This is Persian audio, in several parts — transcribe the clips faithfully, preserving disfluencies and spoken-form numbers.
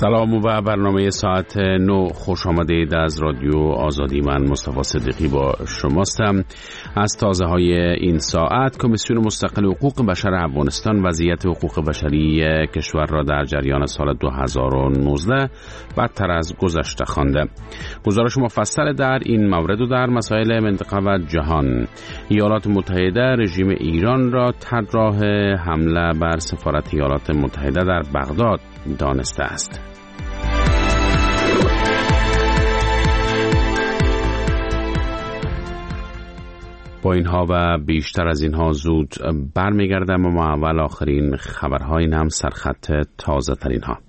سلام و برنامه ساعت نو خوش آمدید از رادیو آزادی. من مصطفی صدیقی با شماستم. از تازه های این ساعت، کمیسیون مستقل حقوق بشر افغانستان وضعیت حقوق بشری کشور را در جریان سال دو هزار و نوزده بدتر از گذشته خوانده. گزارش مفصل در این مورد و در مسائل منطقه و جهان. ایالات متحده رژیم ایران را طراح حمله بر سفارت ایالات متحده در بغداد دانسته است. با اینها و بیشتر از اینها زود برمیگردم، اما اول آخرین خبرهای هم سرخط تازه ترین ها.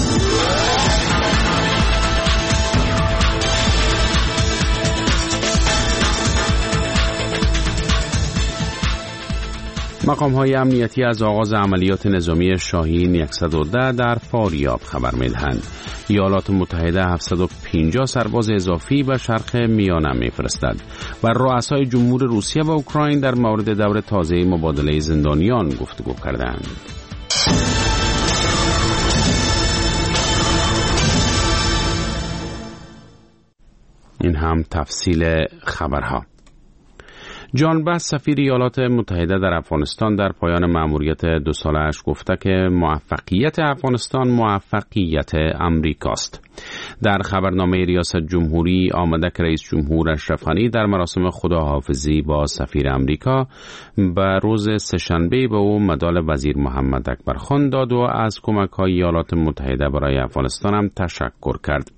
مقام‌های امنیتی از آغاز عملیات نظامی شاهین صد و ده در فاریاب خبر می‌دهند. ایالات متحده هفتصد و پنجاه سرباز اضافی به شرق میانه می‌فرستد و رؤسای جمهور روسیه و اوکراین در مورد دور تازه مبادله زندانیان گفتگو کردند. این هم تفصیل خبرها. جان بس سفیر ایالات متحده در افغانستان در پایان مأموریت دو ساله‌اش گفته که موفقیت افغانستان موفقیت امریکاست. در خبرنامه ریاست جمهوری آمده که رئیس جمهور اشرف غنی در مراسم خداحافظی با سفیر امریکا به روز سه‌شنبه به او مدال وزیر محمد اکبر خان داد و از کمک‌های ایالات متحده برای افغانستان هم تشکر کرد.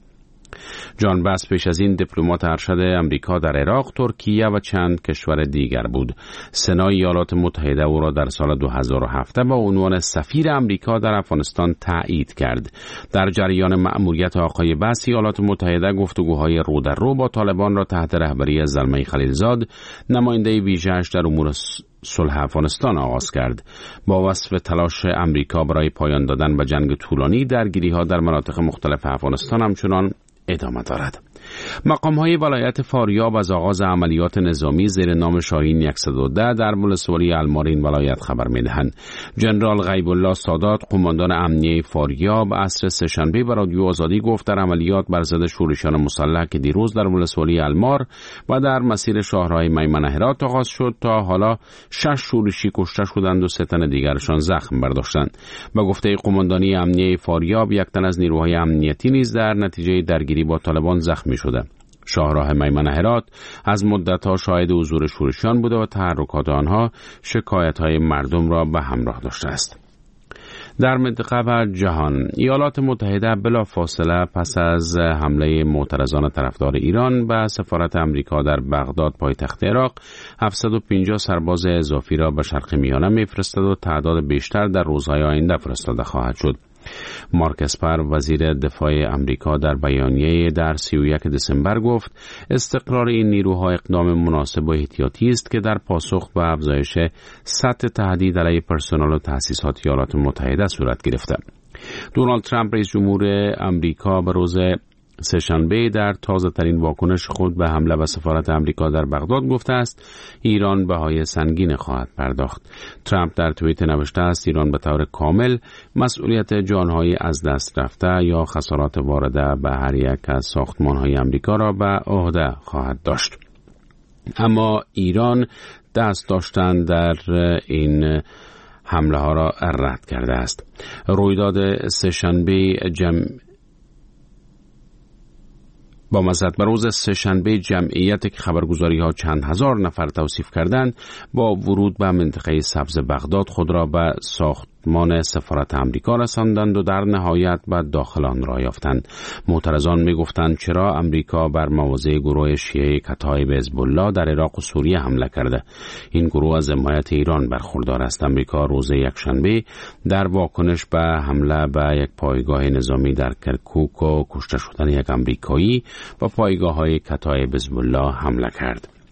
جان بس پیش از این دیپلمات ارشد امریکا در عراق، ترکیه و چند کشور دیگر بود. سنای ایالات متحده او را در سال دو هزار و هفت با عنوان سفیر امریکا در افغانستان تایید کرد. در جریان مأموریت آقای بس، ایالات متحده گفتگوهای رو در رو با طالبان را تحت رهبری زلمه خلیلزاد، نماینده ویژه‌اش در امور صلح افغانستان آغاز کرد. با وصف تلاش امریکا برای پایان دادن به جنگ طولانی، درگیری‌ها در مناطق مختلف افغانستان همچنان ادامه دارد. مقام‌های ولایت فاریاب از آغاز عملیات نظامی زیر نام شاهین صد و ده در ولسوالی المارین ولایت خبر می‌دهند. جنرال غیب الله سادات، قماندان امنیه فاریاب، عصر سه‌شنبه به رادیو آزادی گفت در عملیات بر ضد شورشیان مسلح که دیروز در ولسوالی المار و در مسیر شاهراه میمنه هرات آغاز شد، تا حالا شش شورشی کشته شدند و سه تن دیگرشان زخم برداشتند. به گفته قماندانی امنیه فاریاب، یک تن از نیروهای امنیتی نیز در نتیجه درگیری با طالبان زخمی شده. شاهراه میمنه هرات از مدت‌ها شاهد حضور شورشیان بوده و تحرکات آنها شکایت‌های مردم را به همراه داشته است. در منطقه و جهان، ایالات متحده بلافاصله پس از حمله معترضان طرفدار ایران به سفارت امریکا در بغداد پایتخت عراق، هفتصد و پنجاه سرباز اضافی را به شرق میانه می‌فرستد و تعداد بیشتر در روزهای آینده فرستاده خواهد شد. مارک اسپر، وزیر دفاع امریکا، در بیانیه در سی و یک دسامبر گفت استقرار این نیروها اقدام مناسب و احتیاطی است که در پاسخ به افزایش سطح تهدید علیه پرسنل و تأسیسات ایالات متحده صورت گرفته. دونالد ترامپ رئیس جمهور امریکا به روز سه‌شنبه در تازه ترین واکنش خود به حمله به سفارت امریکا در بغداد گفته است ایران بهای سنگین خواهد پرداخت. ترامپ در توییت نوشته است ایران به طور کامل مسئولیت جانهای از دست رفته یا خسارات وارده به هر یک از ساختمانهای امریکا را به عهده خواهد داشت. اما ایران دست داشتن در این حمله ها را رد کرده است. رویداد سه‌شنبه جمع با مزد به روز سه‌شنبه جمعیتی که خبرگزاری ها چند هزار نفر توصیف کردند با ورود به منطقه سبز بغداد خود را به ساختمان سفارت امریکا رساندند و در نهایت به داخل آن را یافتند. معترضان می گفتند چرا امریکا بر مواضع گروه شیعه کتایب حزب الله در عراق و سوریه حمله کرده. این گروه از حمایت ایران برخوردار است. امریکا روز یکشنبه در واکنش به حمله به یک پایگاه نظامی در کرکوک و کشته شدن یک امریکایی و پایگاه‌های کتایب حزب الله حمله کرد.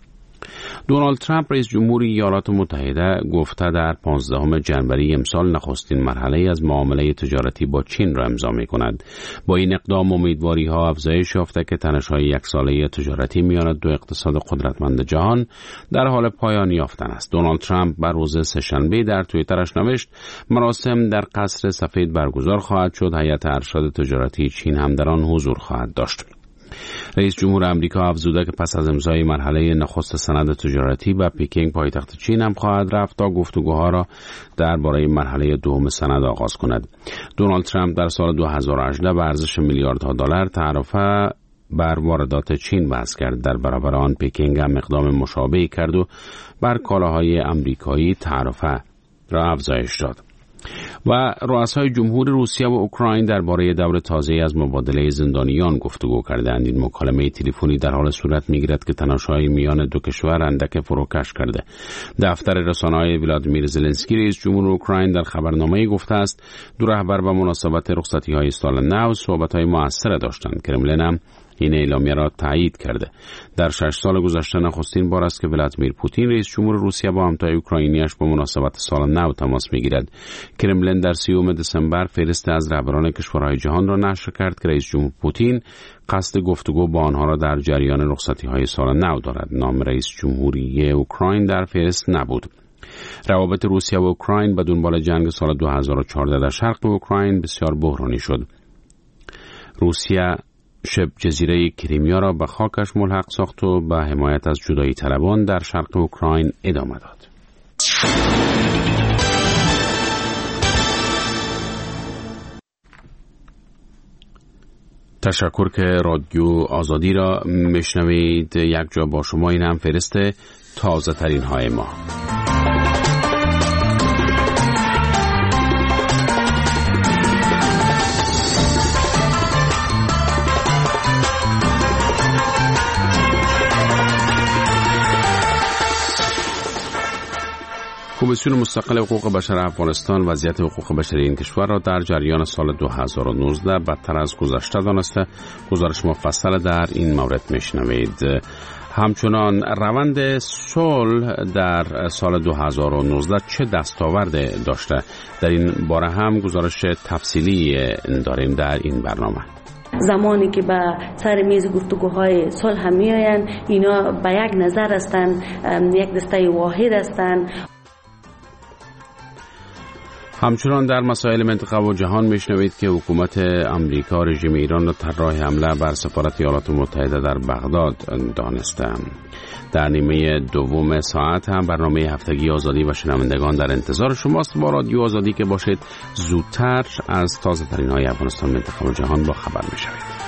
دونالد ترامپ رئیس جمهور ایالات متحده گفته در پانزدهم ژانویه امسال نخستین مرحله از معامله تجارتی با چین را امضا می‌کند. با این اقدام امیدواری‌ها افزایش یافته که تنش‌های یک ساله تجارتی میان دو اقتصاد قدرتمند جهان در حال پایان یافتن است. دونالد ترامپ بر روز سه‌شنبه در توییترش نوشت مراسم در قصر سفید برگزار خواهد شد. هیئت ارشد تجارتی چین هم در آن حضور خواهد داشت. رئیس جمهور آمریکا افزوده که پس از امضای مرحله نخست سند تجارتی به پکینگ پایتخت چین هم خواهد رفت تا گفتگوها را درباره مرحله دوم سند آغاز کند. دونالد ترامپ در سال دو هزار و هجده به ارزش میلیاردها دلار تعرفه بر واردات چین وضع کرد. در برابر آن پکینگ هم اقدام مشابهی کرد و بر کالاهای آمریکایی تعرفه را افزایش داد. و رؤسای جمهور روسیه و اوکراین درباره دور تازه از مبادله زندانیان گفتگو کردند. این مکالمه تلفنی در حال صورت میگیرد که تنش‌های میان دو کشور اندک فروکش کرده. دفتر رسانه‌های ولادیمیر زلنسکی رئیس جمهور اوکراین در خبرنامه‌ای گفته است دو رهبر به مناسبت رخصتی‌های سال نو صحبت‌های موثر داشتند. کرملین هم این اعلامیه را تایید کرده. در شش سال گذشته نخستین بار است که ولادیمیر پوتین رئیس جمهور روسیه با همتای اوکراینیش به مناسبت سال نو تماس میگیرد. کرملین در سیوم دسامبر فهرست از رهبران کشورهای جهان را نشر کرد که رئیس جمهور پوتین قصد گفتگو با آنها را در جریان رخصتی‌های سال نو دارد. نام رئیس جمهوری اوکراین در فهرست نبود. روابط روسیه و اوکراین به دنبال جنگ سال دو هزار و چهارده در شرق اوکراین بسیار بحرانی شد. روسیه شبه جزیره کریمیا را به خاکش ملحق ساخت و به حمایت از جدایی طلبان در شرق اوکراین ادامه داد. تشکر که رادیو آزادی را میشنوید. یک جا با شما این هم فهرست تازه ترین های ما. کمیسیون مستقل حقوق بشر افغانستان وضعیت حقوق بشری این کشور را در جریان سال دو هزار و نوزده بدتر از گذشته دانسته. گزارش مفصل در این مورد میشنوید. همچنان روند صلح در سال دو هزار و نوزده چه دستاورد داشته؟ در این باره هم گزارش تفصیلی داریم در این برنامه. زمانی که به سر میز گفتگوهای صلح می آیند اینا به یک نظر هستند، یک دسته واحد هستند. همچنان در مسائل منطقه و جهان میشنوید که حکومت امریکا رژیم ایران را طراح حمله بر سفارت ایالات متحده در بغداد دانسته. در نیمه دوم ساعت هم برنامه هفتگی آزادی و شنوندگان در انتظار شماست. با رادیو آزادی که باشید زودتر از تازه ترین های افغانستان، منطقه و جهان با خبر میشوید.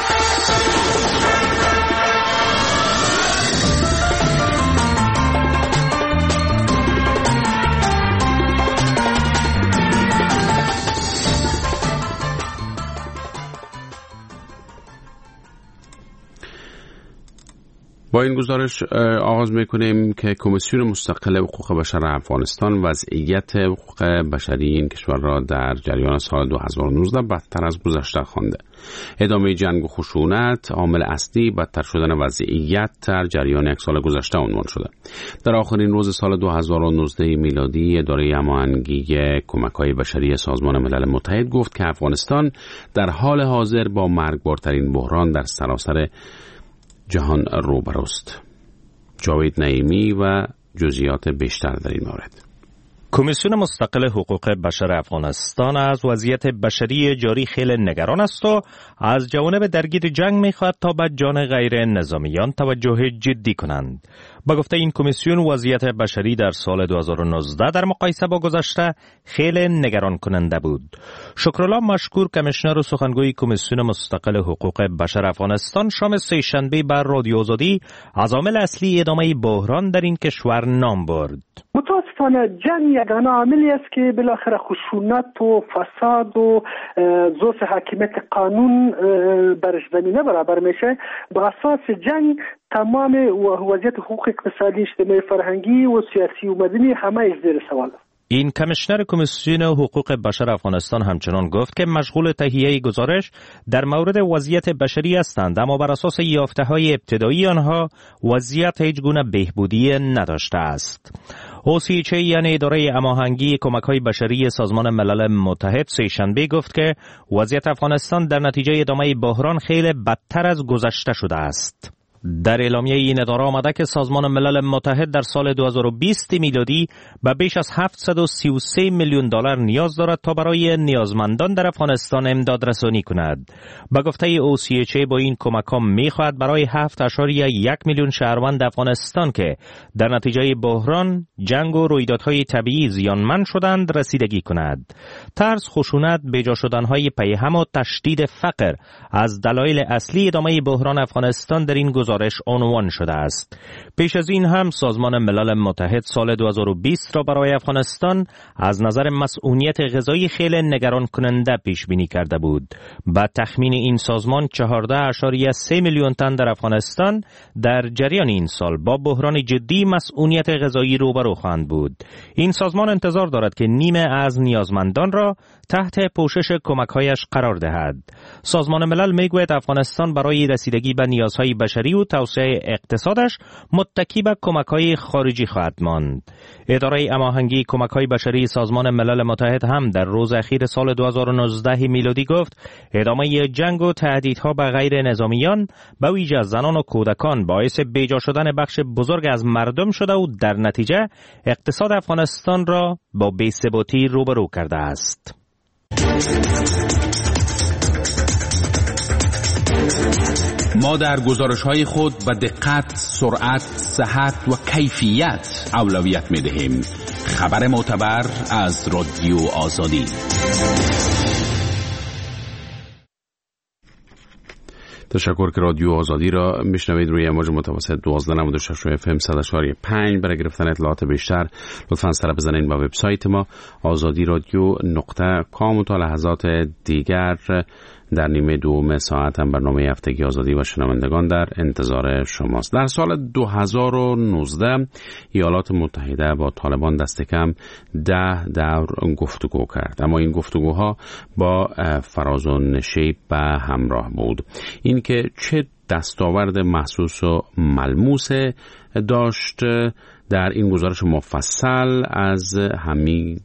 با این گزارش آغاز میکنیم که کمیسیون مستقل حقوق بشر افغانستان وضعیت حقوق بشری این کشور را در جریان سال دو هزار و نوزده بدتر از گذشته خوانده. ادامه جنگ و خشونت عامل اصلی بدتر شدن وضعیت در جریان یک سال گذشته عنوان شده. در آخرین روز سال دو هزار و نوزده میلادی اداره هماهنگی کمک‌های بشری سازمان ملل متحد گفت که افغانستان در حال حاضر با مرگبارترین بحران در سراسر جهان روبروست. جاوید نعیمی و جزئیات بیشتر در این مورد. کمیسیون مستقل حقوق بشر افغانستان از وضعیت بشری جاری خیلی نگران است و از جوانب درگیر جنگ می‌خواهد تا به جان غیر نظامیان توجه جدی کنند. با گفته این کمیسیون وضعیت بشری در سال دو هزار و نوزده در مقایسه با گذشته خیلی نگران کننده بود. شکرالله مشکور کمیشنر و سخنگوی کمیسیون مستقل حقوق بشر افغانستان شام سه شنبه بر رادیو آزادی از عامل اصلی ادامه بحران در این کشور نام برد. متاسفانه جنگ یگانه عاملی است که بالاخره خشونت و فساد و ضعف حاکمیت قانون برش زمینه برابر میشه. با اساس جنگ تمام وضعیت حقوق اقتصادی، اجتماعی، فرهنگی و سیاسی و مدنی همه زیر سوال است. این کمیشنر کمیسیون حقوق بشر افغانستان همچنان گفت که مشغول تهیه گزارش در مورد وضعیت بشری هستند، اما بر اساس یافته‌های ابتدایی آنها وضعیت هیچ گونه بهبودی نداشته است. او سی ایچ ای یعنی اداره هماهنگی کمک‌های بشری سازمان ملل متحد سه‌شنبه گفت که وضعیت افغانستان در نتیجه ادامه بحران خیلی بدتر از گذشته شده است. در اعلامیه این اداره آمده که سازمان ملل متحد در سال دو هزار و بیست میلادی به بیش از هفتصد و سی و سه میلیون دلار نیاز دارد تا برای نیازمندان در افغانستان امداد رسانی کند. به گفته او سی ایچ ای با این کمک ها می خواهد برای هفت اشاریه یک میلیون شهروند افغانستان که در نتیجه بحران، جنگ و رویدادهای طبیعی زیانمند شدند رسیدگی کند. ترس، خشونت، بیجا شدنهای پیهم و تشدید فقر از دلایل اصلی ادامه بحران افغانستان در این گزارش عنوان شده است. پیش از این هم سازمان ملل متحد سال دو هزار و بیست را برای افغانستان از نظر مسئولیت غذایی خیلی نگران کننده پیش بینی کرده بود. با تخمین این سازمان چهارده اشاریه سه میلیون تن در افغانستان در جریان این سال با بحران جدی مسئولیت غذایی روبرو خواهند بود. این سازمان انتظار دارد که نیمه از نیازمندان را تحت پوشش کمک‌هایش قرار دهد. سازمان ملل میگوید افغانستان برای رسیدگی به نیازهای بشری و توسعه اقتصادش متکی به کمک‌های خارجی خواهد ماند. اداره هماهنگی کمک‌های بشری سازمان ملل متحد هم در روز اخیر سال دو هزار و نوزده میلادی گفت ادامه جنگ و تهدیدها به غیر نظامیان به ویژه زنان و کودکان باعث بیجا شدن بخش بزرگ از مردم شده و در نتیجه اقتصاد افغانستان را با بی‌ثباتی روبرو کرده است. ما در گزارش‌های خود به دقت، سرعت، صحت و کیفیت اولویت می‌دهیم. خبر معتبر از رادیو آزادی. تشکر که رادیو آزادی را میشنوید روی امواج متوسط دوازده نود و شش اف ام صد و چهار و پنج. برای گرفتن اطلاعات بیشتر لطفاً سر بزنید به وبسایت ما آزادی رادیو نقطه کام و تا لحظات دیگر در نیمه دوم ساعت هم برنامه هفتگی آزادی و شنوندگان در انتظار شماست. در سال دو هزار و نوزده ایالات متحده با طالبان دست کم ده دور گفتگو کرد، اما این گفتگوها با فراز و نشیب به همراه بود. این که چه دستاورد محسوس و ملموس داشت در این گزارش مفصل از حمید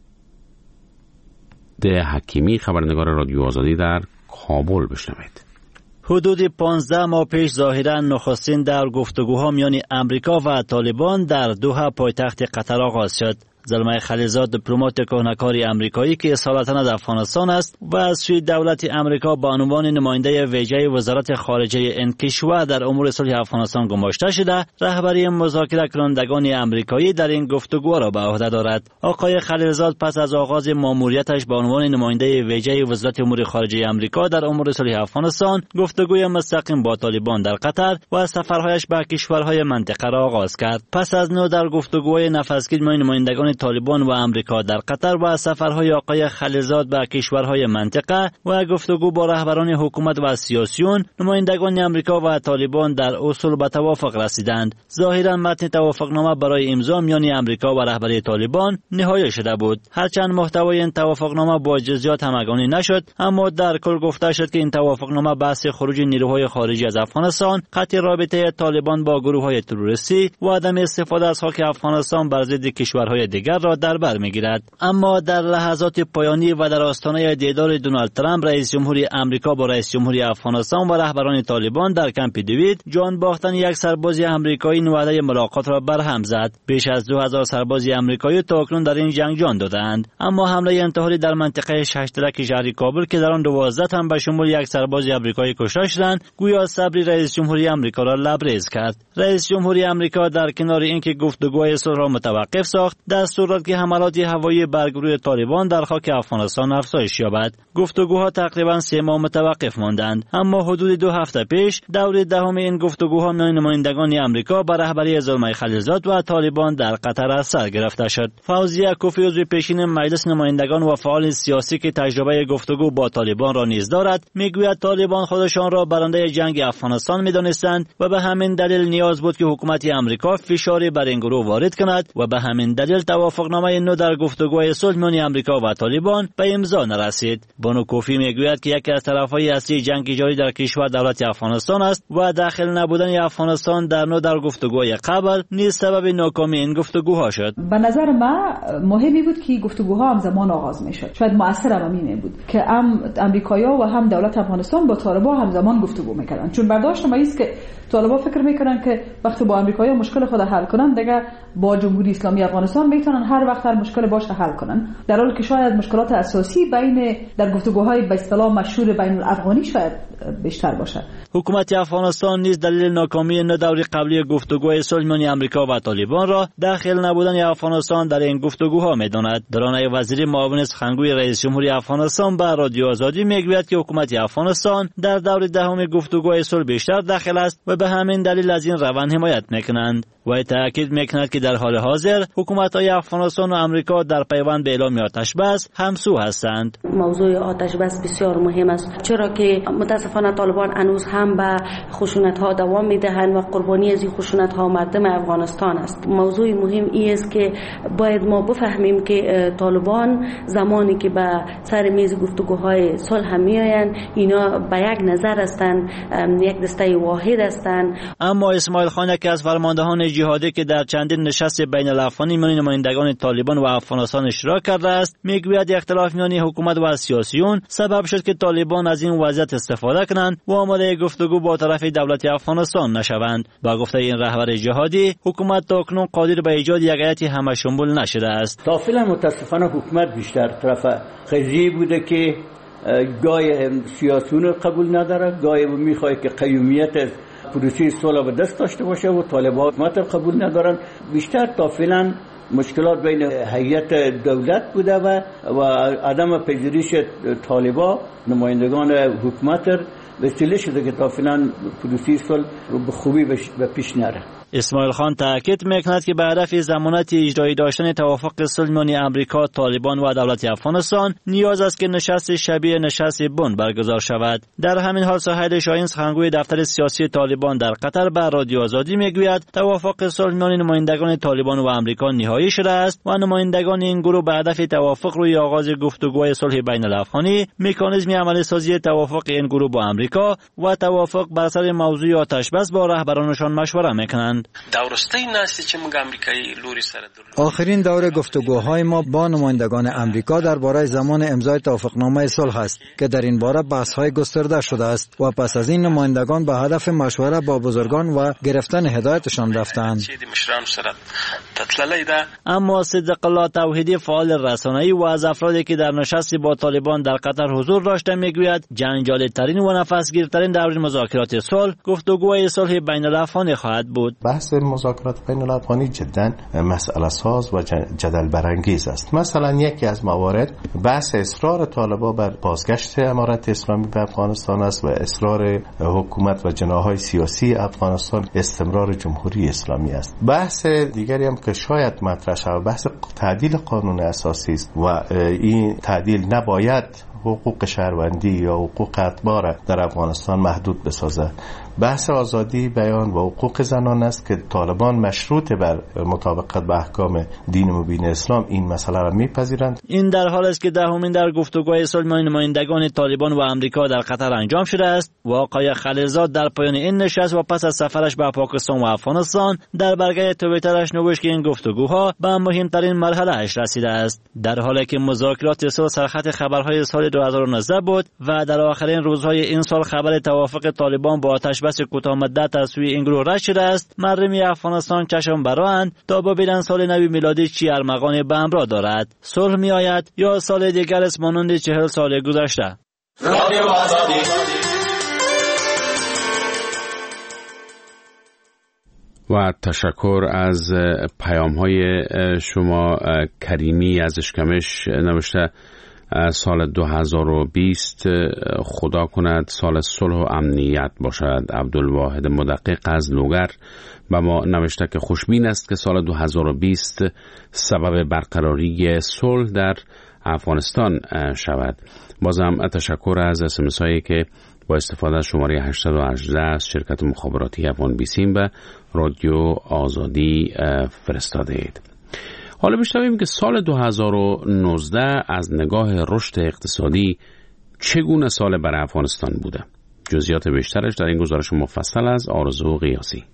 حکیمی خبرنگار رادیو آزادی در کابل بشنوید. حدود پانزده ماه پیش ظاهرا نخستین دور گفتگوها میان امریکا و طالبان در دوحه پایتخت قطر آغاز شد. زلمه خلیلزاد دیپلمات کهنه‌کار امریکایی که اصالتاً از افغانستان است و از سوی دولت امریکا به عنوان نماینده ویژه وزارت خارجه این کشور در امور صلح افغانستان گماشته شده، رهبری مذاکره کنندگان امریکایی در این گفتگو را به عهده دارد. آقای خلیلزاد پس از آغاز ماموریتش به عنوان نماینده ویژه وزارت امور خارجه امریکا در امور صلح افغانستان، گفتگوی مستقیم با طالبان در قطر و سفرهایش به کشورهای منطقه را آغاز کرد. پس از نو در گفتگوهای نفسگیر میان نمایندگان طالبان و امریکا در قطر و سفرهای آقای خلیلزاد به کشورهای منطقه و گفتگو با رهبران حکومت و سیاسیون، نمایندگان امریکا و طالبان در اصول به توافق رسیدند. ظاهرا متن توافقنامه برای امضا میان امریکا و رهبری طالبان نهایی شده بود. هرچند محتوای این توافقنامه با جزئیات همگانی نشد، اما در کل گفته شد که این توافقنامه بحث خروج نیروهای خارجی از افغانستان، قطع رابطه طالبان با گروه‌های تروریستی و عدم استفاده از خاک افغانستان بر ضد کشورهای دیگر را در بر میگیرد. اما در لحظات پایانی و در آستانه دیدار دونالد ترامپ رئیس جمهوری امریکا با رئیس جمهوری افغانستان و رهبران طالبان در کمپ دیوید، جان باختن یک سرباز امریکایی وعده ملاقات را برهم زد. بیش از دو هزار سرباز امریکایی تاکنون در این جنگ جان دادند، اما حمله انتحاری در منطقه ششترک شهر کابل که در آن دوازده تن به شمول یک سرباز امریکایی کشته شدند، گویا صبر رئیس جمهوری امریکا را لبریز کرد. رئیس جمهوری امریکا در کنار اینکه گفتگوهای صلح را متوقف ساخت، دستور داد که حملات هوایی بر گروه طالبان در خاک افغانستان افزایش یابد. گفتگوها تقریبا سه ماه متوقف ماندند، اما حدود دو هفته پیش دور دهم این گفتگوها میان نمایندگان امریکا با رهبری زلمه خلیلزاد و طالبان در قطر از سر گرفته شد. فوزیه کوفی عضو پیشین مجلس نمایندگان و فعال سیاسی که تجربه گفتگو با طالبان را نیز دارد، میگوید طالبان خودشان را برنده جنگ افغانستان میدانستند و به همین دلیل نیاز بود که حکومت امریکا فشاری بر این گروه وارد کند و به همین دلیل توافق توافقنامه نو در گفتگوهای صلح میان آمریکا و طالبان به امضا نرسید. بانو کوفی میگوید که یکی از طرفهای اصلی جنگ جاری در کشور دولت افغانستان است و داخل نبودن افغانستان در نو در گفتگوهای قبل نیز سبب ناکامی این گفتگوها شد. به نظر من مهمی بود که گفتگوها هم زمان آغاز میشد. شاید مؤثر هم این بود که هم امریکایی‌ها و هم دولت افغانستان با طالبان همزمان گفتگو میکردن، چون برداشت ما است که طالبان فکر میکنن که وقتی با امریکایی‌ها مشکل خود حل کنن دیگه با جمهوری اسلامی افغانستان میتونن هر وقت هر مشکل باشه حل کنن، در حالی که شاید مشکلات اساسی بین در گفتگوهای به اصطلاح مشهور بین الافغانی شاید بیشتر باشه. حکومت افغانستان نیز دلیل ناکامی دوره قبلی گفتگوهای صلح میان آمریکا و طالبان را داخل نبودن افغانستان در این گفتگوها میداند. درانه وزیر معاون سخنگوی رئیس جمهوری افغانستان به رادیو آزادی میگوید که حکومت افغانستان در دور دهم گفتگوهای صلح بیشتر داخل است و به همین دلیل از این روند حمایت میکنند. و تاکید میکند که در حال حاضر حکومت‌های افغانستان و آمریکا در پیوند به اعلام آتش بس همسو هستند. موضوع آتش بس بسیار مهم است، چرا که متاسفانه طالبان هنوز هم به خشونت‌ها دوام میدهند و قربانی از این خشونت‌ها مردم افغانستان است. موضوع مهم این است که باید ما بفهمیم که طالبان زمانی که به سر میز گفتگوهای صلح میآیند اینا به یک نظر هستند، یک دسته واحد هستند. اما اسماعیل خان یکی از فرماندهان جهادی که در چندین نشست بین الافغانی میان نمایندگان طالبان و افغانستان اشتراک کرده است میگوید اختلاف میان حکومت و سیاسیون سبب شد که طالبان از این وضعیت استفاده کنند و آماده گفتگو با طرف دولت افغانستان نشوند. با گفته این رهبر جهادی حکومت تاکنون قادر به ایجاد یک هیئت همه‌شمول نشده است. تا فعلا متاسفانه حکومت بیشتر طرف قضیه بوده که گاهی سیاسیون قبول نداره، گاهی میخواد که قیومیت پروسه صلح به دست داشته باشه و طالبان حکومت قبول ندارن. بیشتر تا فعلا مشکلات بین هیئت دولت بوده و و عدم پذیرش طالبان نمایندگان حکومت وسیله شده که تا فعلا پروسه صلح به خوبی به پیش نره. اسماعیل خان تاکید میکند که به هدف ضمانت اجرایی داشتن توافق صلح میان آمریکا، طالبان و دولت افغانستان نیاز است که نشست شبیه نشست بن برگزار شود. در همین حال سهیل شاهین سخنگوی دفتر سیاسی طالبان در قطر به رادیو آزادی میگوید توافق صلح میان نمایندگان طالبان و آمریکا نهایی شده است و نمایندگان این گروه به هدف توافق روی آغاز گفتگوهای صلح بین الافغانی، مکانیزم عملی سازی توافق این گروه با آمریکا و توافق بر سر موضوع آتش بس با رهبرانشان مشوره میکنند. آخرین دور گفتگوهای ما با نمایندگان امریکا درباره زمان امضای توافقنامه صلح است که در این باره بحث‌های گسترده شده است و پس از این نمایندگان به هدف مشوره با بزرگان و گرفتن هدایتشان رفتند. اما صدق الله توحیدی فعال رسانه‌ای و از افرادی که در نشستی با طالبان در قطر حضور داشته میگوید جنجالی‌ترین و نفسگیرترین دور مذاکرات صلح گفتگوهای صلح بین الافغانی خواهد بود. بحث مذاکرات بین الافغانی جدا مسئله ساز و جدل برانگیز است. مثلا یکی از موارد بحث اصرار طالبان بر بازگشت امارت اسلامی به افغانستان است و اصرار حکومت و جناح‌های سیاسی افغانستان استمرار جمهوری اسلامی است. بحث دیگری هم که شاید مطرح شود بحث تعدیل قانون اساسی است و این تعدیل نباید حقوق شهروندی یا حقوق اتباع در افغانستان محدود بسازد. بحث آزادی بیان و حقوق زنان است که طالبان مشروط بر مطابقت با احکام دین مبین اسلام این مسئله را میپذیرند. این در حال است که دهمین در گفتگوهای صلح میان نمایندگان طالبان و آمریکا در قطر انجام شده است و آقای خلیلزاد در پایان این نشست و پس از سفرش به پاکستان و افغانستان در برگه توییترش نوشت که این گفتگوها به مهمترین مرحله اش رسیده است. در حالی که مذاکرات صلح سرخط خبرهای سال دو هزار و نوزده بود و در آخرین روزهای این سال خبر توافق طالبان با آتش بس کوتاه مدت از سوی این گروه رد شده است، مردم افغانستان چشم براند تا ببینند سال نو میلادی چی ارمغانی به همراه دارد. صلح می آید یا سال دیگر است مانند چهل سال گذشته. و تشکر از پیام های شما. کریمی از اشکمش نوشته سال دو هزار و بیست خدا کند سال صلح و امنیت باشد. عبدالواحد مدقق از لوگر به ما نوشته که خوشبین است که سال دو هزار و بیست سبب برقراری صلح در افغانستان شود. بازم تشکر از اسمس هایی که با استفاده از شماره هشتصد و هجده از شرکت مخابراتی افغان بیسیم به رادیو آزادی فرستاده اید. حالا بشنویم که سال دو هزار و نوزده از نگاه رشد اقتصادی چگونه سال برای افغانستان بوده. جزئیات بیشترش در این گزارش مفصل از آرزو قیاسی.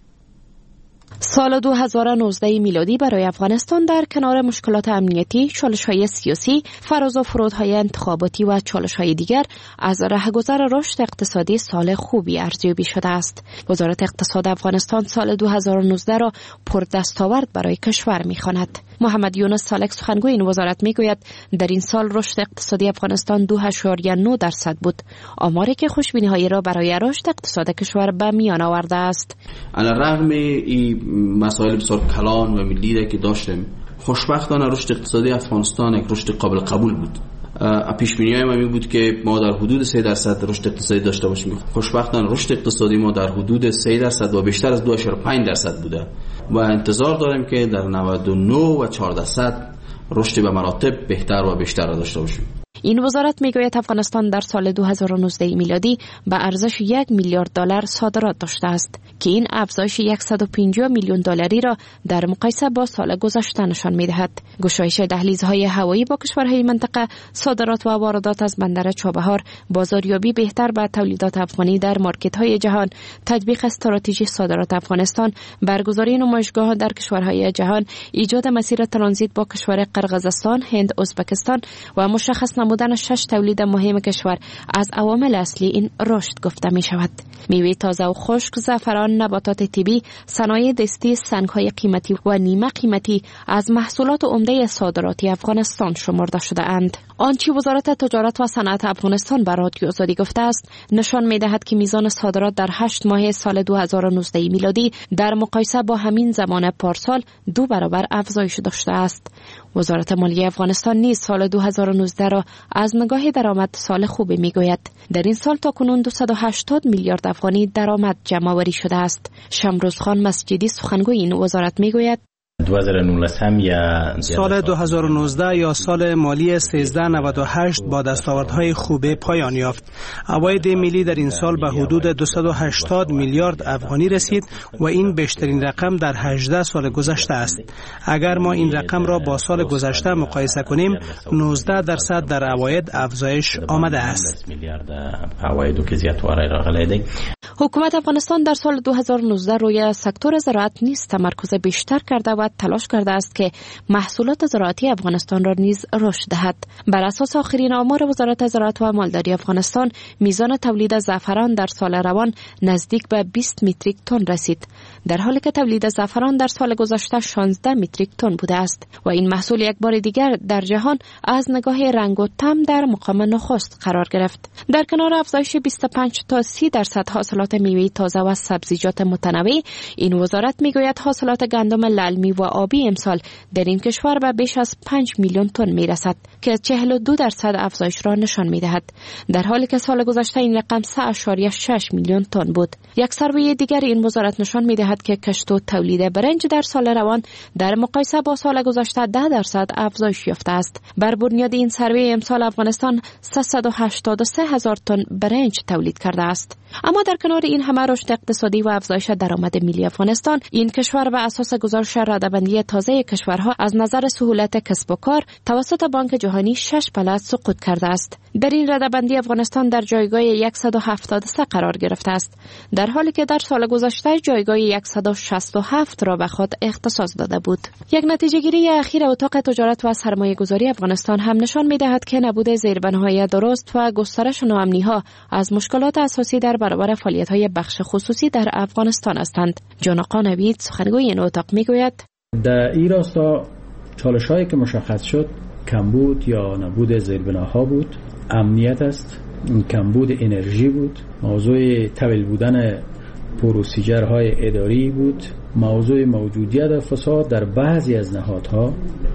سال دو هزار و نوزده میلادی برای افغانستان در کنار مشکلات امنیتی، چالش‌های سیاسی، فراز و فرودهای انتخاباتی و چالش‌های دیگر از رهگذر رشد اقتصادی سال خوبی ارزیابی شده است. وزارت اقتصاد افغانستان سال دو هزار و نوزده را پردستاورد برای کشور می‌خواند. محمد یونس سالک سخنگوی این وزارت میگوید در این سال رشد اقتصادی افغانستان دو اشاریه نه درصد بود، آماری که خوشبینی‌هایی را برای رشد اقتصاد کشور به میان آورده است. علیرغم این مسائل بسیار کلان و ملی که داشتیم، خوشبختانه رشد اقتصادی افغانستان یک رشد قابل قبول بود. پیش بینی‌های ما بود که ما در حدود سه درصد رشد اقتصادی داشته باشیم. خوشبختانه رشد اقتصادی ما در حدود سه درصد و بیشتر از دو اشاریه پنج درصد بوده و انتظار داریم که در نود و نه و چهار درصد رشد به مراتب بهتر و بیشتر را داشته باشیم. این وزارت میگوید افغانستان در سال دو هزار و نوزده میلادی به ارزش یک میلیارد دلار صادرات داشته است که این افزایش صد و پنجاه میلیون دلاری را در مقایسه با سال گذشته نشان میدهد. گشایش دهلیزهای هوایی با کشورهای منطقه، صادرات و واردات از بندر چابهار، بازاریابی بهتر به تولیدات افغانی در مارکت‌های جهان، تطبیق استراتژی صادرات افغانستان، برگزاری نمایشگاه در کشورهای جهان، ایجاد مسیر ترانزیت با کشور قرقیزستان، هند، ازبکستان و مشخص نمودن شش تولید مهم کشور از عوامل اصلی این رشد گفته می شود. میوه تازه و خشک، زعفران، نباتات طبی، صنایع دستی، سنگ‌های قیمتی و نیمه قیمتی از محصولات عمده صادراتی افغانستان شمرده شده اند. آنچه وزارت تجارت و صنعت افغانستان بر رادیو آزادی گفته است نشان می دهد که میزان صادرات در هشت ماه سال دو هزار و نوزده میلادی در مقایسه با همین زمان پارسال دو برابر افزایش داشته است. وزارت مالیه افغانستان نیز سال دو هزار و نوزده را از نگاه درآمد سال خوبی میگوید. در این سال تاکنون دویست و هشتاد میلیارد افغانی درآمد جمع آوری شده است. شمروز خان مسجدی سخنگوی این وزارت میگوید سال دو هزار و نوزده یا سال مالی سیزده نود و هشت با دستاوردهای خوب پایان یافت. عواید ملی در این سال به حدود دویست و هشتاد میلیارد افغانی رسید و این بیشترین رقم در هجده سال گذشته است. اگر ما این رقم را با سال گذشته مقایسه کنیم، نوزده درصد در عواید افزایش آمده است. حکومت افغانستان در سال دو هزار و نوزده روی سکتور زراعت نیز تمرکز بیشتر کرده و تلاش کرده است که محصولات زراعتی افغانستان را نیز رشد دهد. بر اساس آخرین آمار وزارت زراعت و مالداری افغانستان، میزان تولید زعفران در سال روان نزدیک به بیست متریک تن رسید، در حالی که تولید زعفران در سال گذشته شانزده متریک تن بوده است و این محصول یک بار دیگر در جهان از نگاه رنگ و طعم در مقام نخست قرار گرفت. در کنار افزایش بیست و پنج تا سی درصد حاصلات میوه تازه و سبزیجات متنوع، این وزارت میگوید حاصلات گندم للمی و آبی امسال در این کشور به بیش از پنج میلیون تن میرسد که چهل و دو درصد افزایش را نشان میدهد، در حالی که سال گذشته این رقم سه اشاریه شش میلیون تن بود. یک سروی دیگر این وزارت نشان میدهد که کشت و تولید برنج در سال روان در مقایسه با سال گذشته ده درصد افزایش یافته است. بر بنیاد این سروی امسال افغانستان سیصد و هشتاد و سه هزار تن برنج تولید کرده است. اما در کنار این همه رشد اقتصادی و افزایش درآمد ملی افغانستان، این کشور بر اساس گزارش رده‌بندی تازه کشورها از نظر سهولت کسب و کار توسط بانک جهانی شش پله سقوط کرده است. در این رده‌بندی افغانستان در جایگاه صد و هفتاد و سه قرار گرفته است، در حالی که در سال گذشته جایگاه صد و شصت و هفت را به خود اختصاص داده بود. یک نتیجه گیری اخیر اتاق تجارت و سرمایه گذاری افغانستان هم نشان می‌دهد که نبود زیربناهای درست و گسترش ناامنی‌ها از مشکلات اساسی در برابر فعالیت‌های بخش خصوصی در افغانستان هستند. جانقا نوید سخنگوی این اتاق میگوید در این راستا چالش‌هایی که مشخص شد کمبود یا نبود زیربناها بود، امنیت است، کمبود انرژی بود، موضوع طویل بودن پروسیجرهای اداری بود، موضوع موجودیت فساد در بعضی از نهادها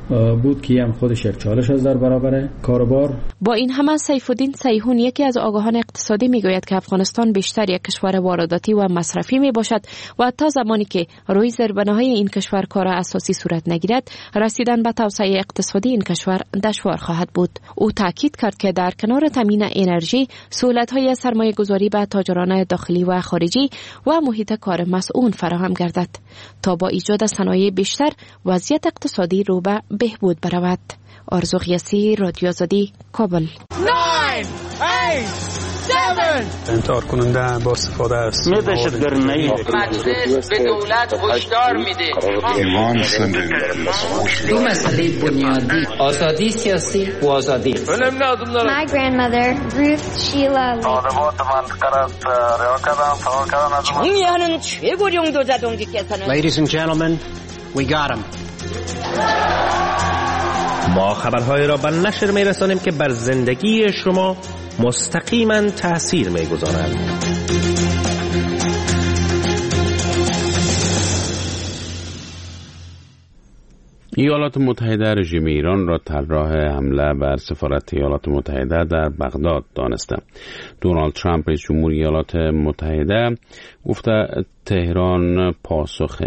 بود که هم خودش یک چالش از در برابر کاروبار. با این همه سیف الدین سیحون یکی از آگاهان اقتصادی میگوید که افغانستان بیشتر یک کشور وارداتی و مصرفی می باشد و تا زمانی که روی زیربناهای این کشور کار اساسی صورت نگیرد رسیدن به توسعه اقتصادی این کشور دشوار خواهد بود. او تاکید کرد که در کنار تامین انرژی سهولت‌های سرمایه‌گذاری به تاجران داخلی و خارجی و محیط کار مسئول فراهم گردد تا با ایجاد صنایع بیشتر وضعیت اقتصادی رو به بهبود برود. آرزو قیاسی، رادیو آزادی، کابل. انتحار کننده با استفاده از دهشتگردی. مجلس به دولت هشدار میده. دو مسئله بنیادی: آزادی سیاسی و آزادی. My grandmother, Ruth Sheila Lee. 정의하는 최고령 도자동지께서는 Ladies and gentlemen, we got him. ما خبرهای را به نشر می رسانیم که بر زندگی شما مستقیما تأثیر می گذارند. ایالات متحده رژیم ایران را طراح حمله بر سفارت ایالات متحده در بغداد دانسته. دونالد ترامپ رئیس جمهور ایالات متحده گفته تهران پاسخ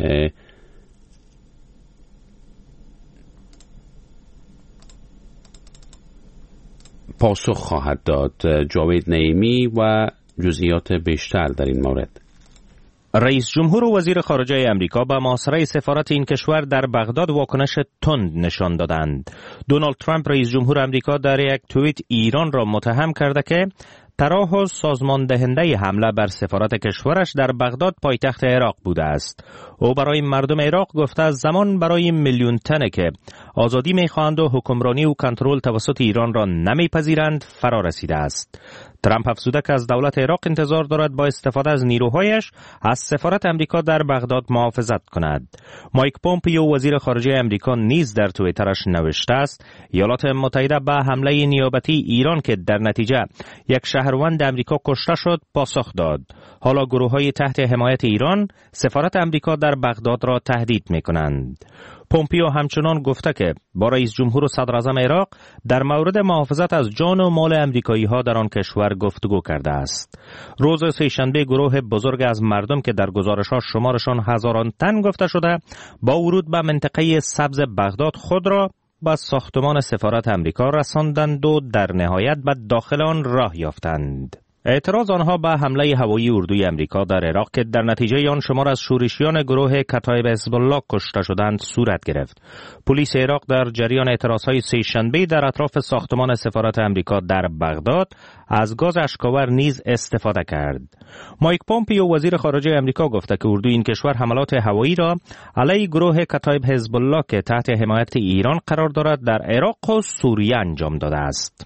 پاسخ خواهد داد. جاوید نعیمی و جزئیات بیشتر در این مورد. رئیس جمهور و وزیر خارجه امریکا به محاصره سفارت این کشور در بغداد واکنش تند نشان دادند. دونالد ترامپ رئیس جمهور امریکا در یک توییت ایران را متهم کرده که طراح و سازمان دهنده حمله بر سفارت کشورش در بغداد پایتخت عراق بوده است. او برای مردم عراق گفته زمان برای میلیون تنه که آزادی می‌خواهند و حکمرانی و کنترل توسط ایران را نمی‌پذیرند فرا رسیده است. ترامپ افزوده که از دولت عراق انتظار دارد با استفاده از نیروهایش از سفارت امریکا در بغداد محافظت کند. مایک پومپیو وزیر خارجه امریکا نیز در توییترش نوشته است ایالات متحده به حمله نیابتی ایران که در نتیجه یک شهروند امریکا کشته شد پاسخ داد. حالا گروه‌های تحت حمایت ایران سفارت امریکا در بغداد را تهدید می‌کنند. پومپیو همچنان گفته که با رئیس جمهور و صدر اعظم عراق در مورد محافظت از جان و مال امریکایی‌ها در آن کشور گفتگو کرده است. روز سه‌شنبه گروه بزرگ از مردم که در گزارش‌ها شمارشان هزاران تن گفته شده با ورود به منطقه سبز بغداد خود را به ساختمان سفارت امریکا رساندند و در نهایت به داخل آن راه یافتند. اعتراض آنها به حمله هوایی اردوی امریکا در عراق که در نتیجه آن شمار از شورشیان گروه کتایب حزب الله کشته شدند صورت گرفت. پلیس عراق در جریان اعتراضهای سه‌شنبه در اطراف ساختمان سفارت امریکا در بغداد از گاز اشک‌آور نیز استفاده کرد. مایک پومپیو وزیر خارجه امریکا گفته که اردوی این کشور حملات هوایی را علیه گروه کتایب حزب الله که تحت حمایت ایران قرار دارد در عراق و سوریه انجام داده است.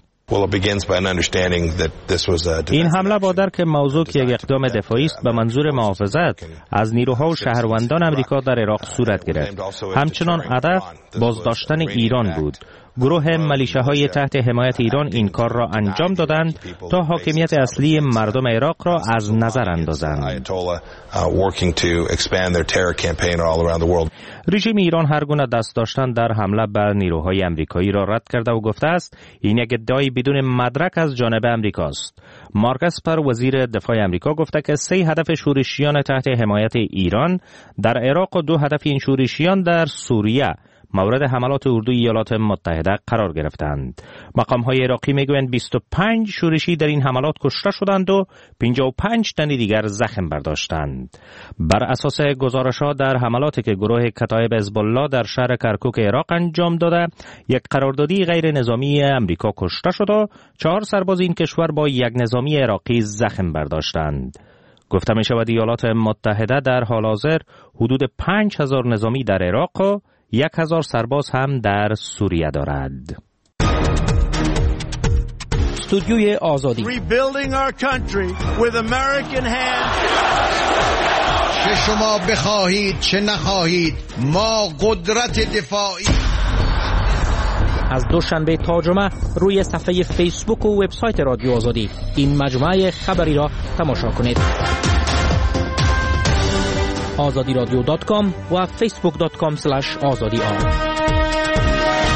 این حمله با درک موضوع که یک اقدام دفاعی است به منظور محافظت از نیروها و شهروندان امریکا در عراق صورت گرفت. همچنان هدف بازداشتن ایران بود. گروه ملیشه‌های تحت حمایت ایران این کار را انجام دادند تا حاکمیت اصلی مردم عراق را از نظر اندازند. رژیم ایران هر گونه دست داشتن در حمله بر نیروهای امریکایی را رد کرده و گفته است این یک ادعای بدون مدرک از جانب امریکاست. مارک اسپر وزیر دفاع امریکا گفته که سه هدف شورشیان تحت حمایت ایران در عراق و دو هدف این شورشیان در سوریه مورد حملات اردوی ایالات متحده قرار گرفتند. مقام‌های عراقی میگویند بیست و پنج شورشی در این حملات کشته شدند و پنجاه و پنج تن دیگر زخم برداشتند. بر اساس گزارش‌ها در حملاتی که گروه کتایب حزب الله در شهر کرکوک عراق انجام داده، یک قراردادی غیر نظامی امریکا کشته شد و چهار سرباز این کشور با یک نظامی عراقی زخم برداشتند. گفته می شود ایالات متحده در حال حاضر حدود پنج هزار نظامی در عراق و یک هزار سرباز هم در سوریه دارد. استودیوی آزادی. چه شما بخواهید چه نخواهید ما قدرت دفاعی. از دوشنبه تا جمعه روی صفحه فیسبوک و وبسایت رادیو آزادی این مجموعه خبری را تماشا کنید. آزادی رادیو دات کام و فیسبوک دات کام سلش آزادی آر.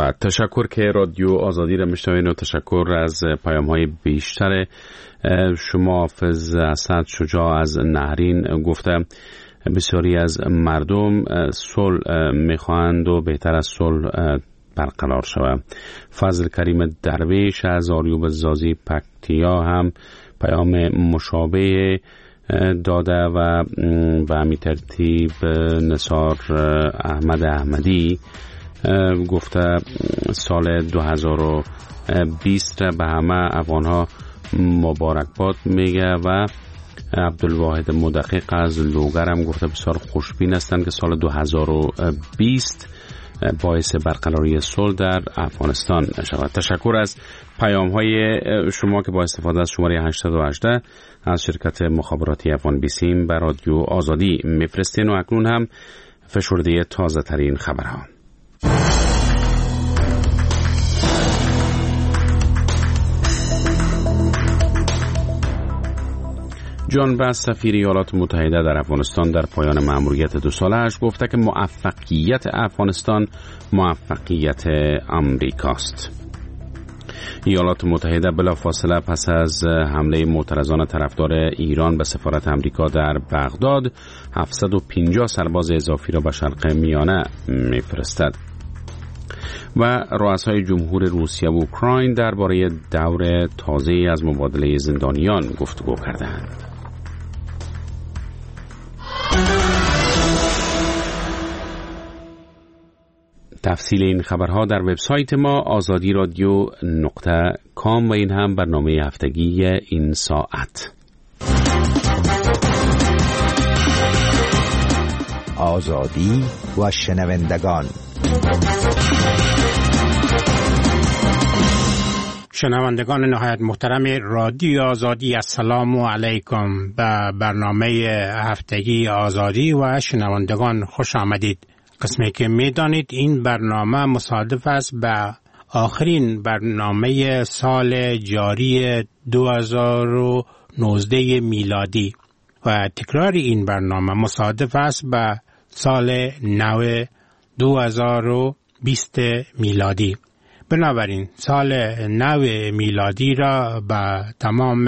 و تشکر که رادیو آزادی را میشنوین و تشکر از پیام های بیشتر شما. حافظ اسد شجاع از نهرین گفته بسیاری از مردم صلح میخواهند و بهتر از صلح برقرار شود. فضل کریم درویش از آریوب زازی پکتیا هم پیام مشابه داده و به همین ترتیب نثار احمد احمدی گفته سال دو هزار و بیست به همه افغانها مبارکباد میگه و عبدالواحد مدقق از لوگر هم گفته بسیار خوشبین هستند که سال دو هزار و بیست باعث برقراری صلح در افغانستان شود. تشکر از پیام های شما که با استفاده از شماره هشت هشت از شرکت مخابراتی افغان بیسیم بر رادیو آزادی میفرستین و اکنون هم فشرده تازه ترین خبرها. جان بس سفیر ایالات متحده در افغانستان در پایان مأموریت دو ساله‌اش گفته که موفقیت افغانستان موفقیت امریکاست. ایالات متحده بلافاصله پس از حمله معترضان طرفدار ایران به سفارت امریکا در بغداد هفتصد و پنجاه سرباز اضافی را به شرق میانه میفرستد و رؤسای جمهور روسیه و اوکراین درباره دور تازه‌ای از مبادله زندانیان گفتگو کردند. تفصیل این خبرها در وبسایت ما آزادی رادیو نقطه کام و این هم برنامه هفتگی این ساعت. آزادی و شنوندگان. شنوندگان نهایت محترم رادیو آزادی، السلام علیکم. به برنامه هفتگی آزادی و شنوندگان خوش آمدید. قسمی که میدانید این برنامه مصادف است به آخرین برنامه سال جاری دو هزار و نوزده میلادی و تکرار این برنامه مصادف است به سال نو دو هزار و بیست میلادی. بنابراین سال نو میلادی را به تمام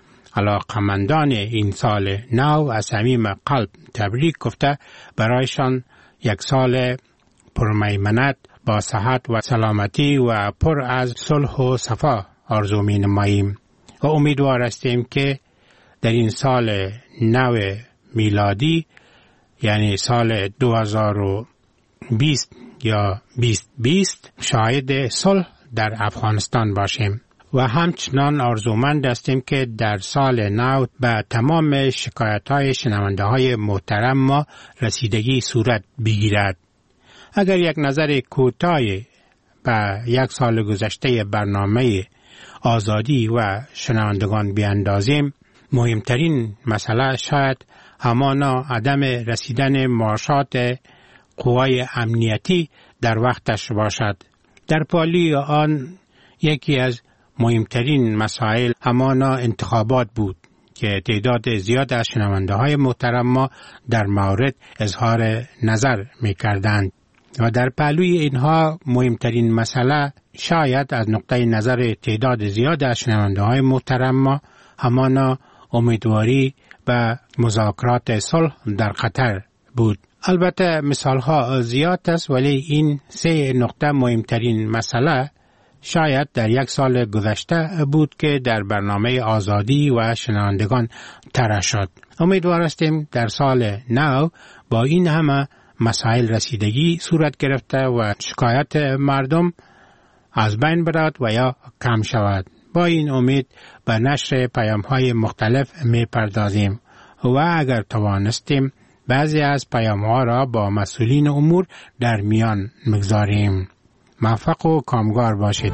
علاقمندان این سال نو از صمیم قلب تبریک گفته برایشان یک سال پرمیمنت با صحت و سلامتی و پر از صلح و صفا آرزو می نماییم و امیدوار هستیم که در این سال نو میلادی یعنی سال دو هزار و بیست یا بیست بیست شاهد صلح در افغانستان باشیم و همچنان آرزومند هستیم که در سال نو به تمام شکایت‌های شنونده‌های محترم ما رسیدگی صورت بگیرد. اگر یک نظر کوتاهی به یک سال گذشته برنامه آزادی و شنوندگان بیاندازیم، مهمترین مسئله شاید همانا عدم رسیدن معاشات قوای امنیتی در وقتش باشد. در پالی آن یکی از مهمترین مسائل همانا انتخابات بود که تعداد زیاد از شنونده های محترم ما در مورد اظهار نظر می کردند و در پهلوی اینها مهمترین مسئله شاید از نقطه نظر تعداد زیاد از شنونده های محترم ما همانا امیدواری به مذاکرات صلح در قطر بود. البته مثال ها زیاد است ولی این سه نقطه مهمترین مسئله شاید در یک سال گذشته بود که در برنامه آزادی و شنوندگان طرح شد. امیدوار هستیم در سال نو با این همه مسائل رسیدگی صورت گرفته و شکایت مردم از بین برد و یا کم شود. با این امید به نشر پیام های مختلف می پردازیم و اگر توانستیم بعضی از پیام ها را با مسئولین امور در میان مگذاریم. موفق و کامگار باشید.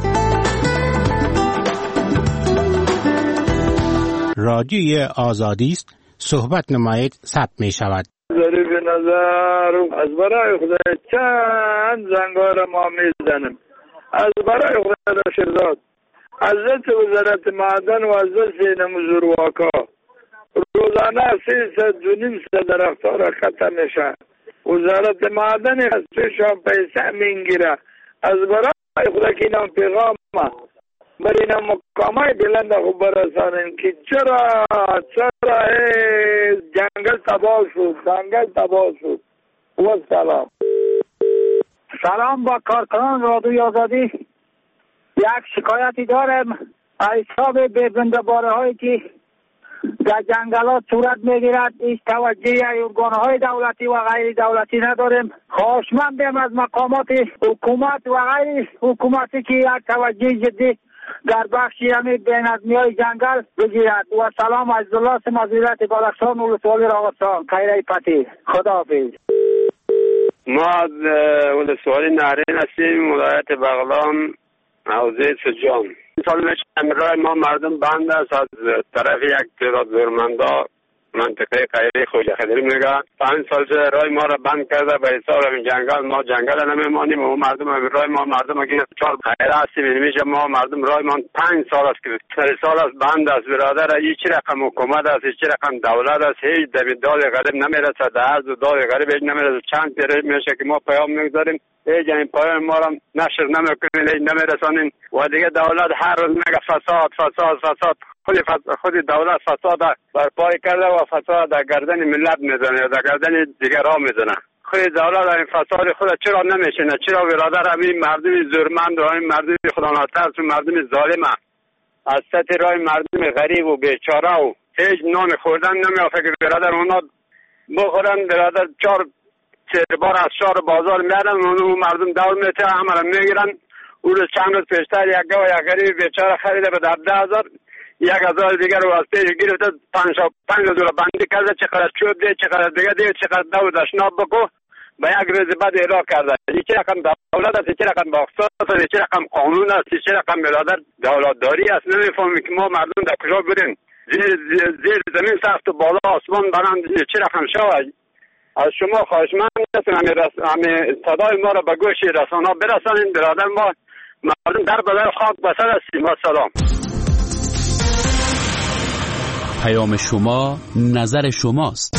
رادیوی آزادی است، صحبت نمایید ثبت می شود. ظریف نظر از برای خدا چند زنگار ما می زنم. از برای خدا شیرزاد عزت وزارت معدن و عزت نموزور واکا روزانه سیصد و نیم ست درختها را ختم میشه. وزارت معدن از توشان پیسه میگیره. از برای خدا که اینا پیغام برای اینا مقامای بلند خوب برسانیم که چرا چرا جنگل تباه شد جنگل تباه شد. و سلام. سلام با کارکنان رادیوی آزادی. یک شکایتی دارم حساب ببنده باره هایی که در جنگلات صورت میگیرد. هیچ توجهی ارگان های دولتی و غیر دولتی نداریم. خواهشمندیم از مقامات حکومت و غیر حکومتی که یک توجه جدی در بخشی همین بینظمی های جنگل بگیرد. و سلام از عبدالله مزیرت بدخشان ولسوالی راغستان خیره پتی. خداحافظ. ما از ولسوالی نهرین هستیم، ولایت بغلان، حوزه سجان. این سال میشه راه ما مردم بند است از طرف یک تعداد زورمندا منطقه قیره خوجه خدری میگن. پنج سال راه ما را بند کرده به حساب این جنگل. ما جنگل نمیمانیم و مردم همین راه ما مردم اگه چهار خیره هستیم میشه ما مردم راه ما پنج سال است که سر سال است بند است برادر. هیچ رقم حکومت است هیچ رقم دولت است هیچ داد غریب نمیرسه در داد غریب هیچ نمیرسه. چند پیره میشه که ما پیام میگذاریم هیچ این پیام ما را نشر نمیکنین هیچ نمیرسانین و دیگه دولت هر روز میگه فساد فساد فساد. خود خود دولت فساد برپای کرده و فساد در گردن ملت میزنه یا در گردن دیگران میزنه. خود دولت این فساد خود چرا نمیشینه؟ چرا برادر همین مردم زورمند و همین مردم خدا ناترس و مردم ظالم از سطح راه مردم غریب و بیچاره و هیچ نان خوردن نمیافه که برادر اونا بخورن. برادر چهار سه بار از شهر بازار میارن اون مردم دور میته همه میگیرن. او روز چند روز پیشتر یک گوه یک غریب بیچاره خریده به ده هزار یک هزار دیگر رو از پیش گرفته پنج پنج دلار بندی کرده. چقدر چوب ده چقدر دیگه ده چقدر دو دشناب بکو به یک روز بعد اعلام کرده. یکی رقم دولت است یکی رقم باقصاد است یکی رقم قانون است یکی رقم برادر دولتداری است. نمیفهمیم که ما مردم در کجا بریم. زیر, زیر, زیر زمین سخت و بالا آسمان بلند چه رقم شود. از شما خواهشمند هستم همین صدای ما را به گوش رسانه‌ها برسانید. برادر ما مردم در بدر خاک بسر هستیم. و سلام. پیام شما نظر شماست.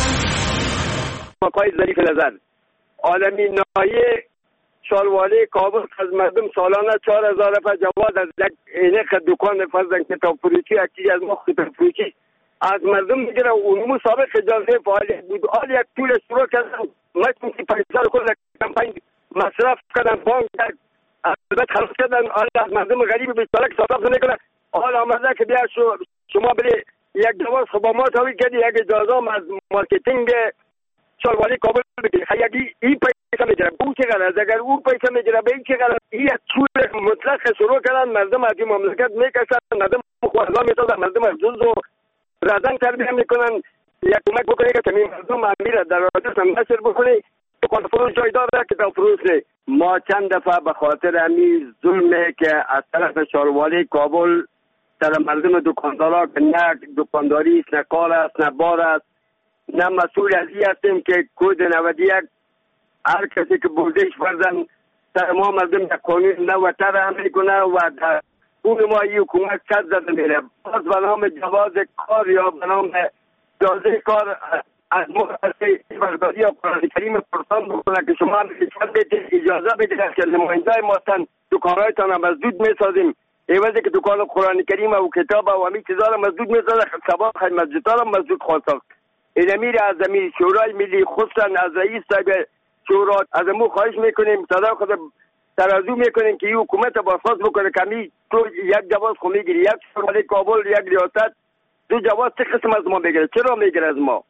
مقای ظریف نظر عالمی نایه شالوالی کابل از مردم سالانه چهار هزار نفر جواد از یک اینک دکان فرزن کتاب فروشی اکی از ما کتاب فروشی از مردم میگیره. اونمو سابق اجازه فعالیت بود. آل یک طول شروع کردن مجموعی که پیسر کل کمپین مصرف کردن بانک البته خلاص کردن. آل از مردم غریب بیچاره که صادق نکنه آل آمده که بیا شما بری یک جواز خدمات هایی کردی یک اجازه از مارکتینگ شالوالی کابل بگیری. خیلی این پیسه میگیره اون چه غلط اگر اون پیسه میگیره به این چه غلط. این یک طول مطلق شروع کردن مردم از این مملکت میکشن. مردم خوازا میتازن مردم از جز و رزن تربیه میکنن. یک کمک بکنه که تمیم مردم امیر در رادیو هم نشر بکنه. دکان فروش جای داره کتاب فروش نه. ما چند دفعه به خاطر همین ظلمه که از طرف شالوالی کابل در مردم دکاندارا که نه دکانداری است نه کار است نه بار است نه مسئول از این هستیم که کود نود و یک هر کسی که بردهش فرزن در ما مردم در قانون نه و تر هم میکنه و در اون ما این حکومت کت زده میره. باز به نام جواز کار یا به نام اجازه کار از مختصی برداری یا قرآن کریم پرسان بکنه که شما اجازه بدید که نماینده ما تن دکانهایتان هم از دود میسازیم ایوازی که دکان قرآن کریم و کتاب و همین چیزا را مزدود میسازه. سبا خیلی مسجد ها را مزدود خواهد ساخت. این امیر اعظمی شورای ملی خصوصا از رئیس صاحب شورا از امو خواهش میکنیم صدا خود ترازو میکنیم که این حکومت بازخواست بکنه که همین تو یک جواز خو میگیری یک شورای کابل یک ریاست دو جواز چه قسم از ما بگیره؟ چرا میگیره از ما؟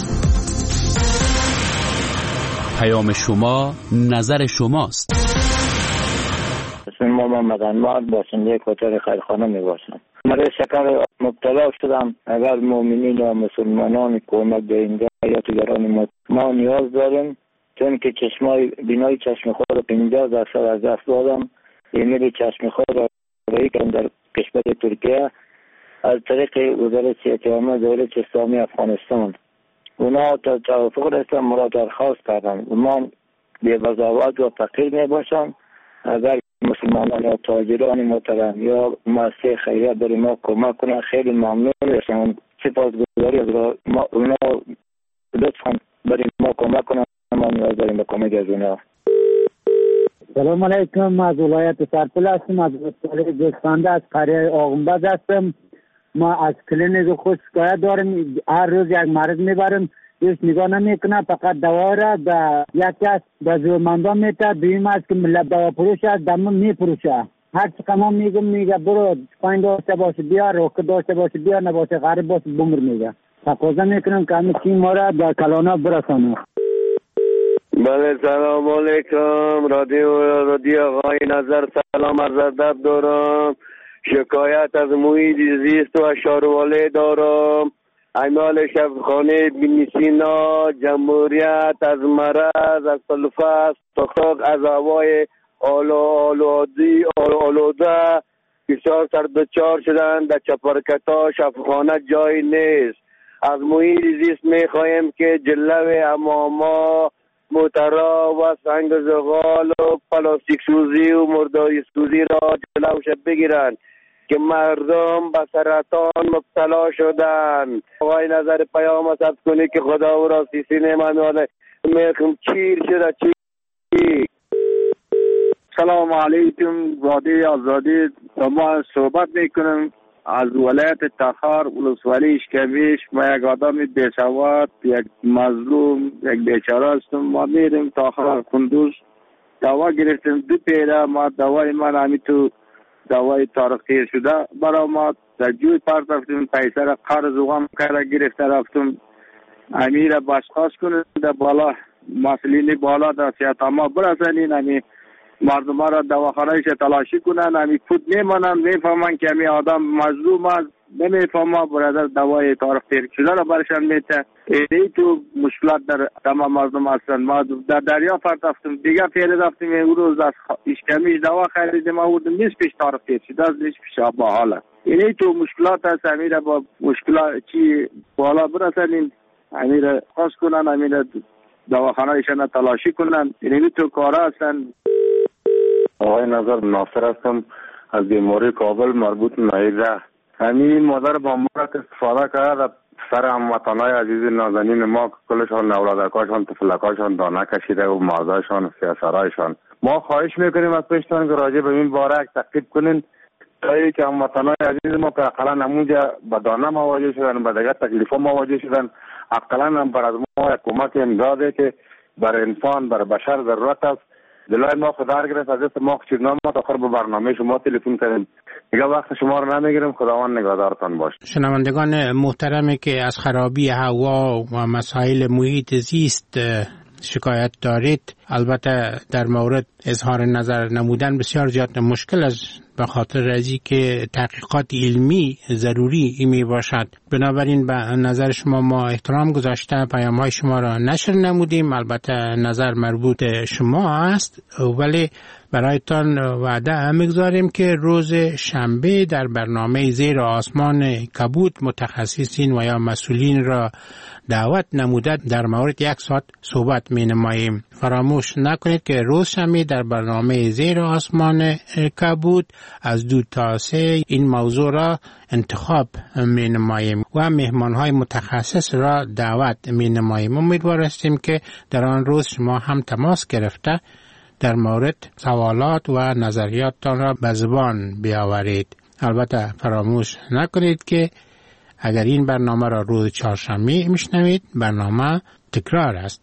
پیام شما نظر شماست. اسم ما محمد انوار باشنده کوتر خیرخانه می باشم. مرد شکر مبتلا شدم. اگر مؤمنین و مسلمانان کمک دهنده یا دیگران ما نیاز داریم چون که چشمای بینای چشم خود را پنجاه درصد از دست دادم. ایمیل چشم خود را رایی کردم در کشور ترکیه از طریق وزارت صحت عامه دولت اسلامی افغانستان. اونا تا توافق رسیدن مرا درخواست کردن. ما بی بزاوت و فقیر می باشم. اگر مسلمانان یا تاجران محترم یا مؤسسه خیریه برای ما کمک کنن خیلی ممنون میشم. سپاسگزاری از ما اونا لطفا برای ما کمک کنن. ما نیاز داریم به کمک از اونا. سلام علیکم. از ولایت سرپل هستم، از ولایت گوسفنده از قریه آغنبز هستم. ما از کلینیک خود شکایت دارم. هر روز یک مریض میبرم، هیچ نگاه نمیکنه، فقط دوا را به یک کس به زورمندان میده. دویم است که ملت دوا فروش است، دم میفروشه. هر چی قمام میگم میگه برو پایین داشته باشه بیا، روکه داشته باشه بیا، نباشه غریب باشه بمر میگه. تقاضا میکنم که همه چی ما را در کلانا برسانه. بله سلام علیکم. رادیو رادیو آقای نظر سلام از ادب دارم. شکایت از محیط زیست و شارواله دارم. اعمال شفاخانه بن سینا، جمهوریت، از مرض، از تلفظ، تخاق، از هوای آلودی آلوده بسیار سردچار شدن. در چپرکتا شفاخانه جای نیست. از محیط زیست میخواهیم که جلو اماما، موترا و سنگ زغال و پلاستیک سوزی و مرداری سوزی را جلوش بگیرند که مردم به سرطان مبتلا شدن. آقای نظر پیام ثبت کنی که خدا او را سیسینه منوانه میخوام چیر شده چیر. سلام علیکم. رادیو آزادی. ما صحبت میکنم از ولایت تخار، ولسوالی اشکبیش. ما یک آدم بیسواد، یک مظلوم، یک بیچاره هستم. ما میریم تخار کندوز دوا گرفتیم، دو پیره. ما دوای من همی تو دوای تاریخ تیر شده برای ما در جوی پرت رفتیم، پیسه را قرض و غم کرده گرفته رفتم. همی را بشخاص کنیم در بالا مسئولین بالا در سیاحت ما برسنین، همی مردم را دواخانهش تلاشی کنن. همی خود میمانن، میفهمن که همی آدم مظلوم است، نمیفهمن برادر دوای تاریخ تیر شده را برشان میته. ای تو مشکلات در تمام مردم هستن. ما در دریا فرد رفتم، دیگه پیره رفتیم، اون روز از اشکمیش دوا خریدیم، آوردم نیست پیش تاریخ تیر شده، از نیست پیش آب حاله. ای تو مشکلات هست. همی را با مشکلات چی بالا برسنین، همی را خاص کنن، همی را دواخانهشان تلاشی کنن. اینی تو کارا هستن. آقای نظر ناصر هستم از بیماری کابل مربوط نایده. همین مادر با مورد استفاده کرد سر هموطنای عزیز نازنین ما، کلشان نولادکاشان طفلکاشان دانه کشیده و مازایشان سیاسرایشان. ما خواهش میکنیم از پیشتان که راجع به این باره تحقیق کنین تا ای که هموطنای عزیز ما که اقلا نمونجا به دانه مواجه شدن، به دیگر تکلیف مواجه شدن، اقلا هم بر از ما یک کمک امداده که بر انسان بر بشر ضرورت است. دلای ما خدا گرفت، از دست ما چیزنامه ما تا به برنامه شما تلفن کردیم. دیگه وقت شما رو نمیگیریم. خداوند نگهدارتان باشه. شنوندگان محترمی که از خرابی هوا و مسائل محیط زیست شکایت دارید، البته در مورد اظهار نظر نمودن بسیار زیاد مشکل است، به خاطر ازی که تحقیقات علمی ضروری می باشد. بنابراین به نظر شما ما احترام گذاشته پیام های شما را نشر نمودیم. البته نظر مربوط شما است، ولی برایتان وعده می‌گذاریم که روز شنبه در برنامه زیر آسمان کبود متخصصین و یا مسئولین را دعوت نموده در مورد یک ساعت صحبت می‌نماییم. فراموش نکنید که روز شنبه در برنامه زیر آسمان کبود از دو تا سه این موضوع را انتخاب می‌نماییم و مهمان‌های متخصص را دعوت می‌نماییم. امیدوار هستیم که در آن روز شما هم تماس گرفته در مورد سوالات و نظریاتتان را به زبان بیاورید. البته فراموش نکنید که اگر این برنامه را روز چهارشنبه میشنوید، برنامه تکرار است.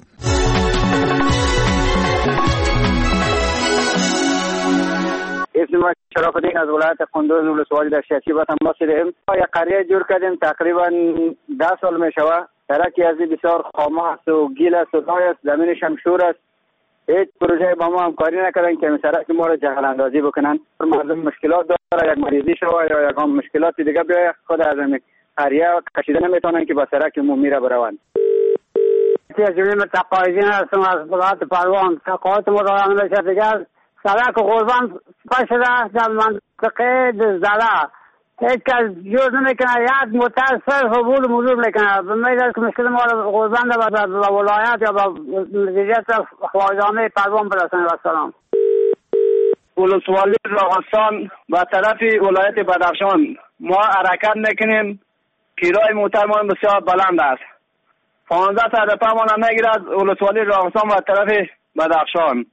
اسم ما شرف الدین از ولایت کندوز ولسوالی در شیعتی با تماس داریم. یک قریه جور کردیم، تقریبا ده سال می شود. سرکی از بسیار خامه است و گیل است و دای است، زمینش هم شور است. هیچ پروژه با ما همکاری نکردن که سرک ما را جهل اندازی بکنن. مردم مشکلات داره، یک مریضی شوه یا یک مشکلات دیگه بیاید، خود از این قریه کشیده نمیتونن که با سرک عمومی را بروند. تجربه تقاعدین هستم از ولایت پروان. تقاعد مداران بشه دیگر سرک قربان پشده در منطقه زده هیچ کس جز نمیکنه، یک موتر صرف حبول موضوع میکنه. بمیده که مشکل ما رو قربان ده به ولایت یا به مدیریت خواهدامه پروان برسنه. و سلام. ولسوالی راغستان و طرف ولایت بدخشان ما حرکت میکنیم. کرای موتر ما بسیار بلند است. پانزده تا روپیه ما نمیگیرد ولسوالی راغستان و طرف بدخشان.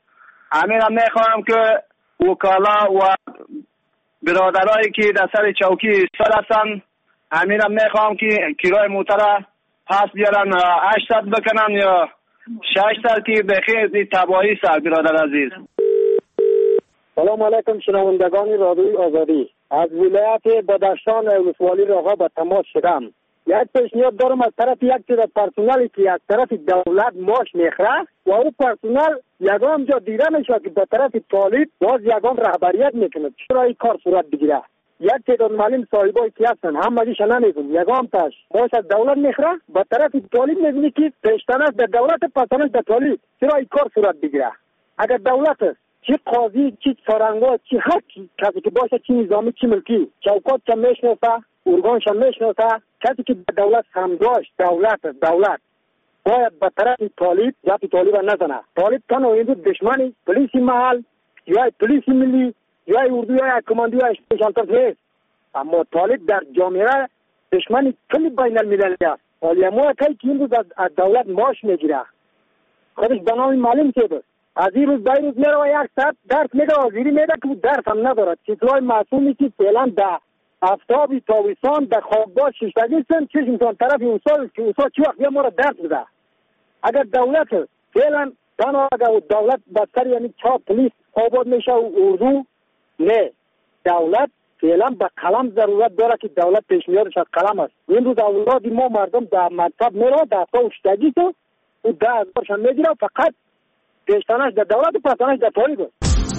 همین هم میخواهم که وکالا و برادرایی که در سر چوکی ایستاده هستند، همین هم میخواهم که کرای موتر پس بیارن هشتصد بکنن یا ششصد که بخیر تباهی سر. برادر عزیز سلام علیکم شنوندگان رادیوی آزادی. از ولایت بدخشان ولسوالی راغا به تماس شدم. یک پیشنهاد دارم از طرف یک تعداد پرسنلی که از طرف دولت ماش میخره و او پرسنل یگام جا دیده میشه که به طرف طالب باز یگام رهبریت میکنه. چرا این کار صورت بگیره؟ یک تعداد معلم صاحبایی که هستن همگیش نمیگم یگام تاش باز از دولت میخره به طرف طالب میبینی که پیشتنش در دولت پسنش در طالب. چرا این کار صورت بگیره؟ اگر دولت است چی قاضی چی سرانگو چی هر کسی که باشه چی نظامی چی ملکی چوکات چه میشناسه ارگانش میشناسه کسی که دولت همداشت دولت دولت باید به طرف طالب یا طالب نزنه. طالب تنها این دشمنی پلیسی محل یا پلیسی ملی یا اردو یا کماندو یا اسپیشال نیست، اما طالب در جامعه دشمنی کلی بین المللی است. ولی ما کی که این روز از دولت معاش میگیره خودش به نام معلم شده از این روز به این روز میره و یک ساعت درس میده وزیری میده که درس هم ندارد. چیزهای معصومی که فعلا در افتابی تاویسان در خوابگاه ششتگی سن چشمتان طرف اوسال که اوسال چی وقت بیا ما را درس بده. اگر دولت فعلا تنها اگر دولت بدتر یعنی چهار پلیس آباد میشه و اردو نه، دولت فعلا به قلم ضرورت داره که دولت پیشنهادش از قلم است. این روز اولاد ما مردم در مکتب میره در افتاب ششتگی سن او ده هزارش هم میگیره فقط پیشتنش در دولت و پسنش در طالب است.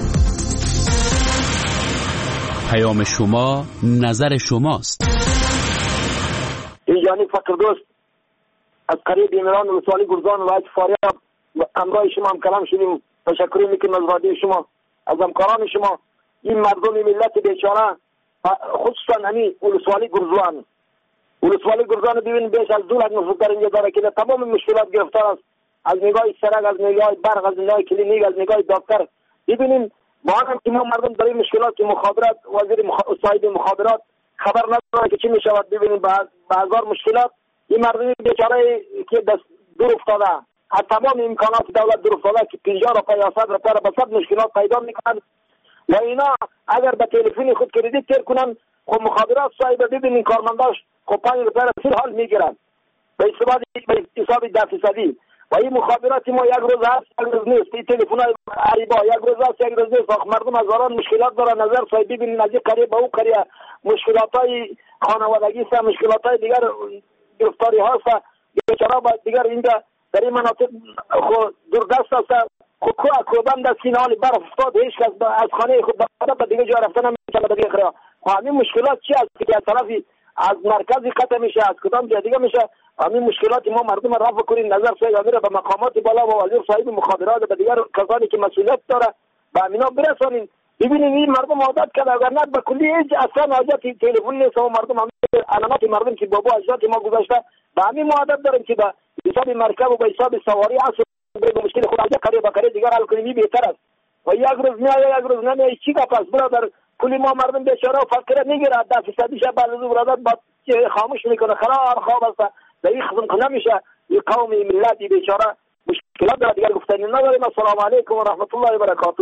پیام شما نظر شماست. این یعنی فقر دوست از قریب ایمران ولسوالی گرزان و حج فاریاب همراه شما هم کلام شدیم. تشکر میکنم از رادیو شما از همکاران شما. این مردم ملت بیچاره خصوصا همین ولسوالی گرزان ولسوالی گرزان ببین بیش از دو لاک نفر در اینجا داره که تمام مشکلات گرفتار است. از نگاه سرک از نگاه برق از نگاه کلینیک از نگاه دکتر. ببینیم ما هم که ما مردم در این مشکلات که مخابرات وزیر مخ... صاحب مخابرات خبر نداره که چی میشود. ببینیم بعض هزار مشکلات این مردم بیچاره که دست دور افتاده از تمام امکانات دولت دور افتاده که پنجاه روپیه یا صد روپیه به صد مشکلات پیدا میکنن و اینا اگر به تلفن خود کردیت تر کنن خب مخابرات صاحب ببینین کارمنداش خب پنج روپیه فی حال میگیرن به حساب به حساب ده فیصدی و این مخابراتی ما یک روز هست یک روز نیست. این تلفن های عریبا یک روز هست یک روز نیست. مردم هزاران مشکلات دارن. نظر صاحب ببینین از این قریه به اون قریه مشکلات های خانوادگی است مشکلات های دیگر گرفتاری هاست. بیچاره با دیگر اینجا در این مناطق خود دوردست است. خود کو اکوبم در سینه حال برف افتاد هیچ کس از خانه خود به دیگه جا رفتن نمیتونه به دیگه خریا. همین مشکلات چی است که از طرفی از مرکزی قطع میشه از کدام جای دیگه میشه. همین مشکلات ما مردم را رفع کنیم. نظر صاحب میره به مقامات بالا و وزیر صاحب مخابرات به دیگر کسانی که مسئولیت داره به امینا برسونیم. ببینید این مردم عادت کرده اگر نه به کلی هیچ اصلا حاجت تلفن نیست و مردم هم علامات مردم که بابا اجداد ما گذاشته به همین عادت داریم که به حساب مرکب و به حساب سواری اصلا به مشکل خود از کاری به کاری دیگر حل کنیم بهتر است. و یک روز نه یک روز نه چی کا پس برادر کلی ما مردم بیچاره و فقیر میگیره ده فیصدی شب بعد از برادر با خاموش میکنه خراب خواب است در این خدمت کنه میشه. این قوم ملتی بیچاره مشکلات داره دیگر گفتنی نداریم. السلام علیکم و رحمت الله و برکاته.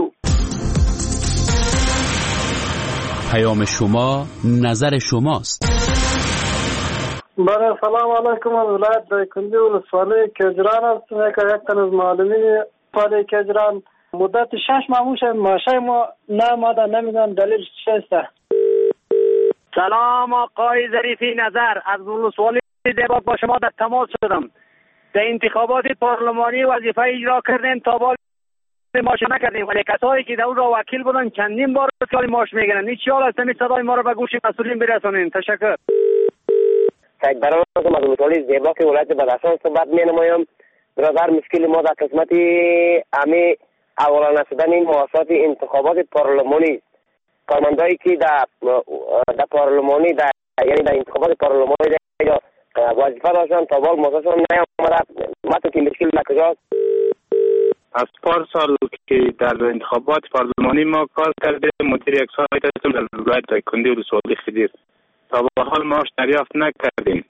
پیام شما نظر شماست. بله سلام علیکم از ولایت دایکنډي ولسوالۍ کجران هستم که یک تن از معلمین ولسوالۍ کجران مدت شش ماه موشه ماشه ما ناماده نمیدونم دلیل چی است. سلام آقای ظریفی نظر از ولسوالی دیباک با شما در تماس شدم. در انتخابات پارلمانی وظیفه اجرا کردیم تا بال ماش نکردیم ولی کسایی که در اون را وکیل بودن چندین بار سال ماش میگیرن. این چی حال است؟ می صدای ما را به گوش مسئولین برسانین. تشکر. سید برام از ولسوالی دیباک ولایت بدخشان صحبت می‌نمایم. برادر مشکل ما در قسمت امی اولا نشدن این مؤسسات انتخابات پارلمانی کارمندایی که در در پارلمانی در یعنی در انتخابات پارلمانی یا وظیفه داشتن تا بال مؤسسشون نیامده متو که مشکل نکجاست. از پارسال که در انتخابات پارلمانی ما کار کردیم مدیر یک سایت هستم در ولایت دایکنډي ولسوالی خدیر تا به حال معاش دریافت نکردیم.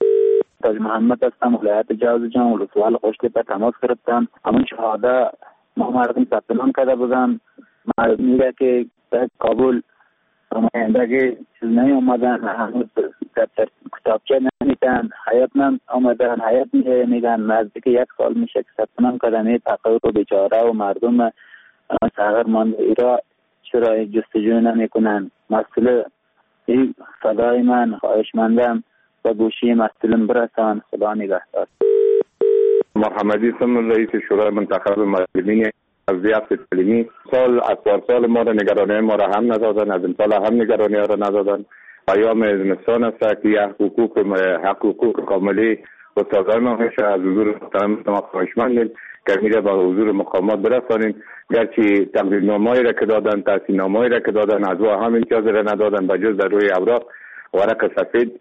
تاج محمد هستم ولایت جوزجان ولسوال خوشتیپه تماس گرفتم. همون شهاده ما مردم ثبت نام کرده بودن. میگه که در کابل نمایندگی چیز نیومدن، هنوز دفتر کتابچه نمیدن، حیات نم آمدن، حیات میدن. نزدیک یک سال میشه که ثبت نام کردن. این تقایر و بیچاره و مردم صغیر مانده ایرا چرا جستجو نمیکنن؟ مسئله این صدای من خواهشمندم و گوشی مسئولین برسان. خدا نگهدار. محمدی سم رئیس شورای منتخب معلمین وضعیت تعلیمی. سال از سال ما را نگرانی ما را هم ندادن، از امسال هم نگرانی را ندادن. ایام زمستان است که یک حقوق حقوق کاملی استادای ما میشه. از حضور محترم ما خواهشمندیم که میره با حضور مقامات برسانیم. گرچه تقدیم نامه‌ای را که دادن، تحصیل نامه‌ای را که دادن، از او هم امتیاز را ندادن به جز در روی اوراق ورق سفید.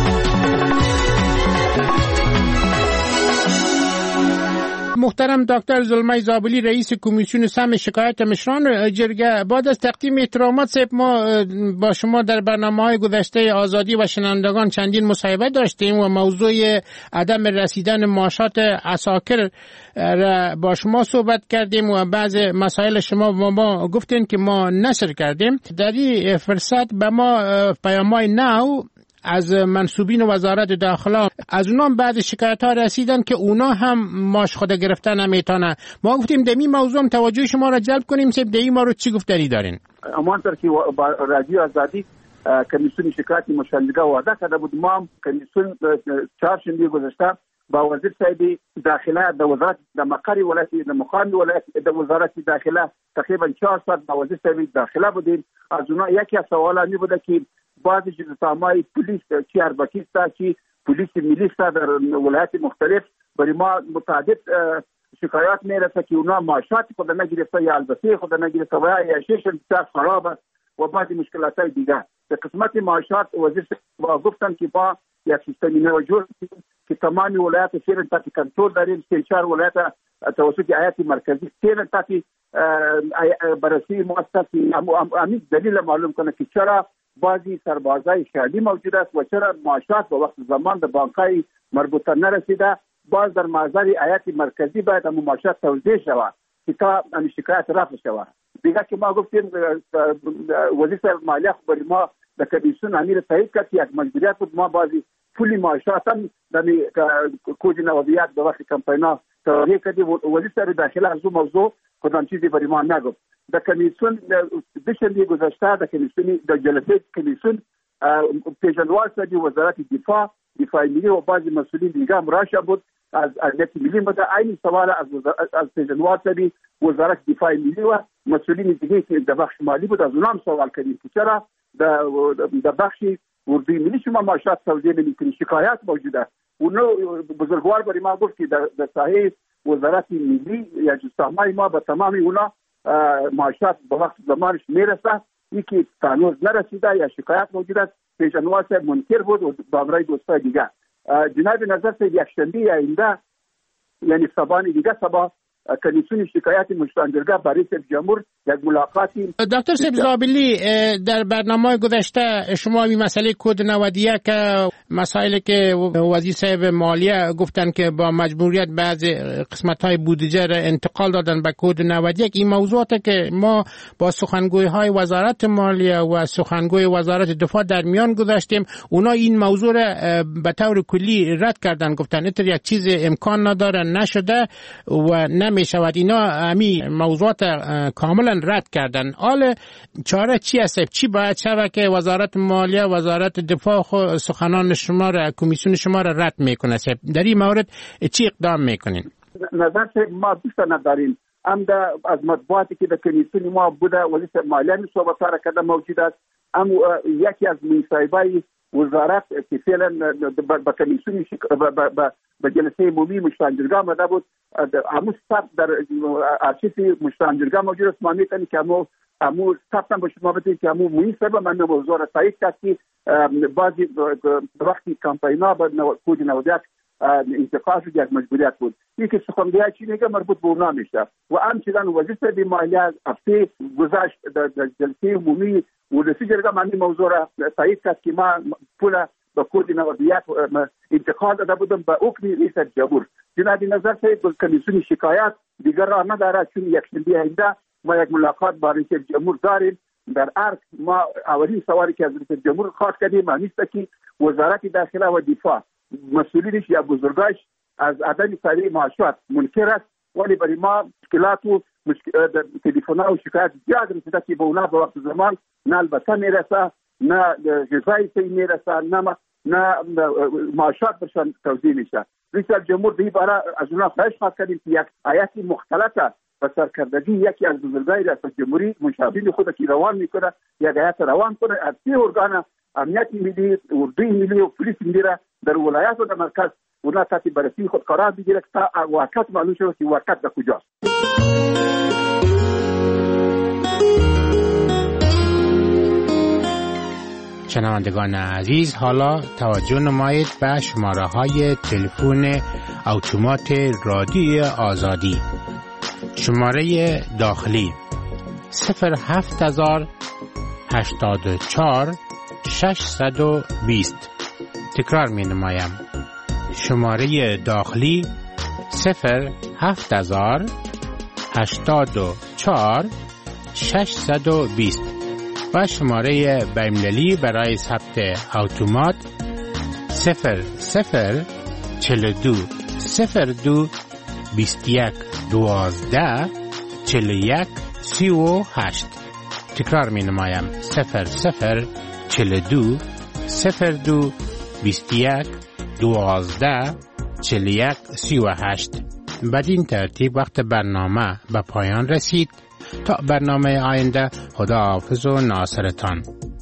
محترم دکتر زلمه زابلی رئیس کمیسیون سهم شکایت مشران جرگه، بعد از تقدیم احترامات صاحب ما با شما در برنامه‌های گذشته آزادی و شنوندگان چندین مصاحبه داشتیم و موضوع عدم رسیدن معاشات عساکر را با شما صحبت کردیم و بعض مسائل شما با ما گفتین که ما نشر کردیم. در این فرصت به ما پیام‌های نو از منصوبین وزارت داخله از اونها بعد شکایت ها رسیدن که اونا هم ماش خود گرفته نمیتونه. ما گفتیم دمی موضوع هم توجه شما را جلب کنیم. سب دمی ما رو چی گفتنی دارین؟ همانطور که با رادیو آزادی کمیسیون شکایت مشاندگاه وعده کرده بود، ما هم کمیسیون چهارشنبه گذشته با وزیر صاحب داخله د وزارت د مقر ولایت د مقام ولایت د وزارت داخله تقریبا چهار ساعت با وزیر صاحب داخله بودیم. از اونها یکی از سوالات می بوده که بعضی جزءامای پلیس چی اربکیستا چی پلیس ملیستا در ولایت مختلف برای ما متعدد شکایات میرسه که اونا معاشات خود نگرفته یا البته خود نگرفته و یا شیشن بسیار خرابه و بعضی مشکلات های دیگه. به قسمت معاشات وزیر با گفتن که با یک سیستمی نو جور که تمامی ولایت فعلا تحت کنترل داریم. سه چهار ولایت توسط هیئت مرکزی فعلا تحت بررسی مؤسساتی. همین دلیل معلوم کنه که چرا بعضی سربازای شهری موجود است و چرا معاشات به وقت زمان به بانک‌های مربوطه نرسیده. باز در محضر هیئت مرکزی باید هم معاشات توزیع شود که تا این شکایت رفع شود. دیگه که ما گفتیم وزیر صاحب مالیه برای ما در کمیسیون امیر تایید کرد که یک مجبوریت بود ما بعضی پولی معاشات هم در کود نوبیات به وقت کمپینا توضیح کردیم. وزیر صاحب داخله از اون موضوع کدام چیزی برای ما نگفت. در کمیسیون دوشنبه گذشته در کمیسیون در جلسه کمیسیون پیشنهاد شد وزارت دفاع دفاع ملی و بعضی مسئولین دیگه هم راشه بود از امنیت ملی بود. این سوال از از پیشنهاد شد وزارت دفاع ملی و مسئولین دیگه که در بخش مالی بود از اونها هم سوال کردیم که چرا در بخش اردوی ملی شما معاشات توزیع نمی‌کنید؟ شکایت موجوده. اونو بزرگوار برای ما گفت که در در ساحه وزارت ملی یا جستجوی ما به تمامی اونا معاشات به وقت زمانش میرسه. یکی تانوز نرسیده یا شکایت موجود است. پیشنهاد صاحب منکر بود و با امرای دوستای دیگه. جناب نظر صاحب یک شنبه آینده یعنی سبان دیگه سبا کمیسیون شکایت مشتاندرگاه با رئیس جمهور یک ملاقاتی. دکتر صاحب زابلی در برنامه گذشته شما این مسئله کد نود و یک که مسائلی که وزیر صاحب مالیه گفتن که با مجبوریت بعض قسمت‌های بودجه را انتقال دادن به کد نود و یک، این موضوعات که ما با سخنگوی‌های وزارت مالیه و سخنگوی وزارت دفاع در میان گذاشتیم، اونا این موضوع را به طور کلی رد کردن، گفتن اینطور یک چیز امکان نداره، نشده و نمی شود. اینا همین موضوعات کاملا رد کردن. حال چاره چی است؟ چی باید شود که وزارت مالیه وزارت دفاع سخنان شما را کمیسیون شما را رد میکنه؟ در این مورد چی اقدام میکنین؟ نظر ما دوست نداریم. ام از مطبوعاتی که در کمیسیون ما بوده وزیر مالیه می صحبت را کرده موجود است. ام یکی از مصاحبه‌های وزارت که فعلا با کمیسیون به جلسه عمومی مشتاندرگاه آمده بود، همون ثبت در آرشیو مشتاندرگاه موجود است. ما می‌تونیم که همون همون ثبت هم به شما بدهیم که همون مناسب من موضوع را تایید کرد که بعضی وقتی کمپینا با کود نود و یک انتقال شد یک مجبوریت بود. یکی سخنگوی چی میگه مربوط به اونا میشه و همچنان وزیر صاحب مالیه هفته گذشت در جلسه عمومی ولسی جرگه من این موضوع را تایید کرد که ما پول به کود نود و یک انتقال داده بودم به حکم رئیس جمهور. جناب نظر صاحب کمیسیون شکایت دیگر راه نداره، چون یک شنبه آینده ما یک ملاقات با رئیس جمهور داریم در ارگ. ما اولین سوالی که از رئیس جمهور خواست کردیم این است که وزارت داخله و دفاع مسئولینش یا بزرگاش از عدم تغییر معاشات منکر است، ولی برای ما مشکلات و تلفن‌ها و شکایت زیاد رسیده که به اونا به وقت زمان نه البته میرسه، نه غذای صحیح میرسه، نه نه معاشات برشان توزیع میشه. رئیس جمهور به این باره از اونا خواهش کردیم که یک آیت مختلطه و سرکردگی یکی از بزرگای ریاست جمهوری مشابه خود که روان میکنه یک آیت روان کنه از سه ارگان امنیت ملی، اردوی ملی و پلیس ملی در ولایات و در مرکز اونا تحت بررسی خود قرار بگیره تا واقعیت معلوم شود که واقعیت در کجاست. شنوندگان عزیز، حالا توجه نمایید به شماره های تلفن اتومات رادیوی آزادی. شماره داخلی صفر هفت هزار هشتاد و چهار ششصد و بیست. تکرار می نمایم. شماره داخلی صفر هفت هزار هشتاد و چهار ششصد و بیست و شماره بین‌المللی برای ثبت اتومات صفر صفر چهل و دو صفر دو بیست و یک دوازده چهل و یک سی و هشت. تکرار می نمایم. صفر صفر چهل و دو صفر دو بیست و یک دوازده چهل و یک سی و هشت. بدین ترتیب وقت برنامه به پایان رسید. تا برنامه آینده، خدا حافظ و ناصرتان.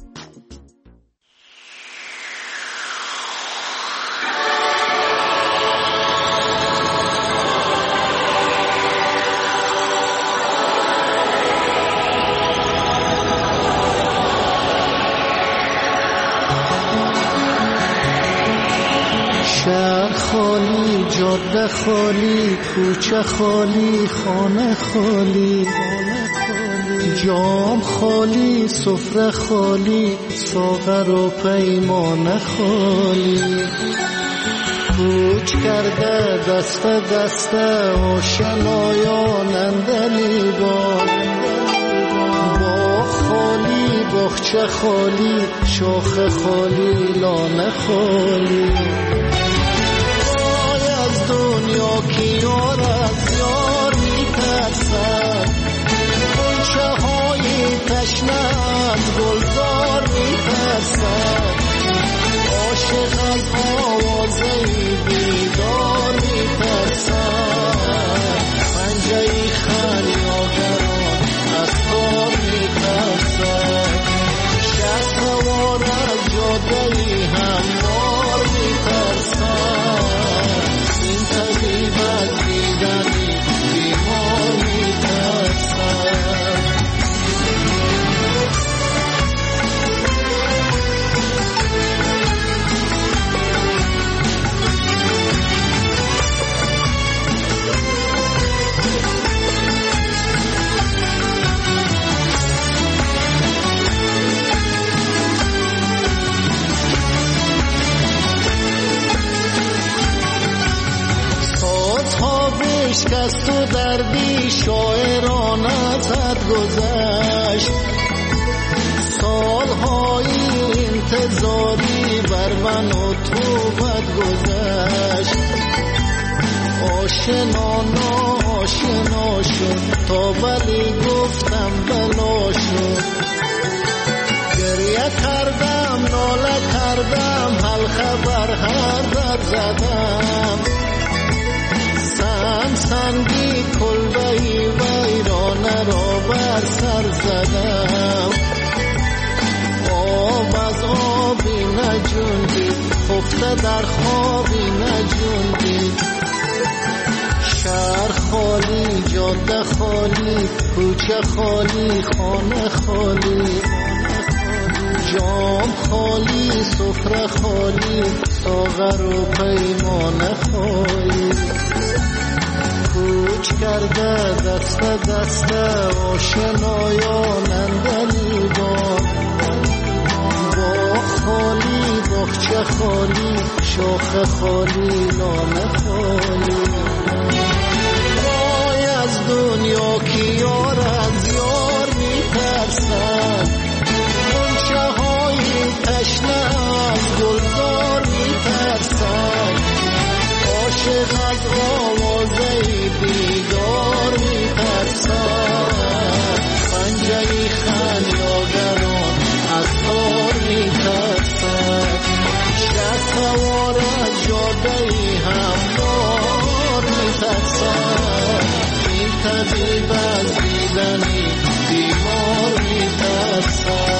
شهر خالی، جاده خالی، کوچه خالی، خانه خالی، جام خالی، سفره خالی، ساغر و پیمانه خالی. کوچ کرده دست دست آشنایان اندلی با باغ خالی، باغچه خالی، شاخه خالی، لانه خالی. وای از دنیا که یار از یار میترسد، غنچه های تشنه از گلزار میترسد، عاشق از آوازه بیدار میترسد، پنجه خریادران از کار میترسد، شست سوار از جاده هموار میترسد، این طبیب از دیدنی بیمار میترسد. شکست و دردی شاعرانه زد گذشت، سالهای انتظاری بر من و تو بد گذشت، آشنا ناآشنا شد تا ولی گفتم بلا شد، گریه کردم ناله کردم حل خبر هر در زدم، سن سنگی کلبهی ویرانه را بر سر زدم، آب از آبی نجوندید خفته در خوابی نجوندید، شهر خالی، جاده خالی، کوچه خالی، خانه خالی، جام خالی، سفره خالی، ساغر و پیمانه خالی. کوچ کرده دست دست آشنایان اندلی با باغ خالی، باغچه خالی، شاخه خالی، لانه خالی. وای از دنیا که یار از یار میترسد، غنچه های تشنه از گلزار میترسد، عاشق از آوازه بیگار میترسد، پنجه خمیازگران از تار میترسد، شب سوار از جاده هموار میترسد، این طبیب از دیدن بیمار میترسد.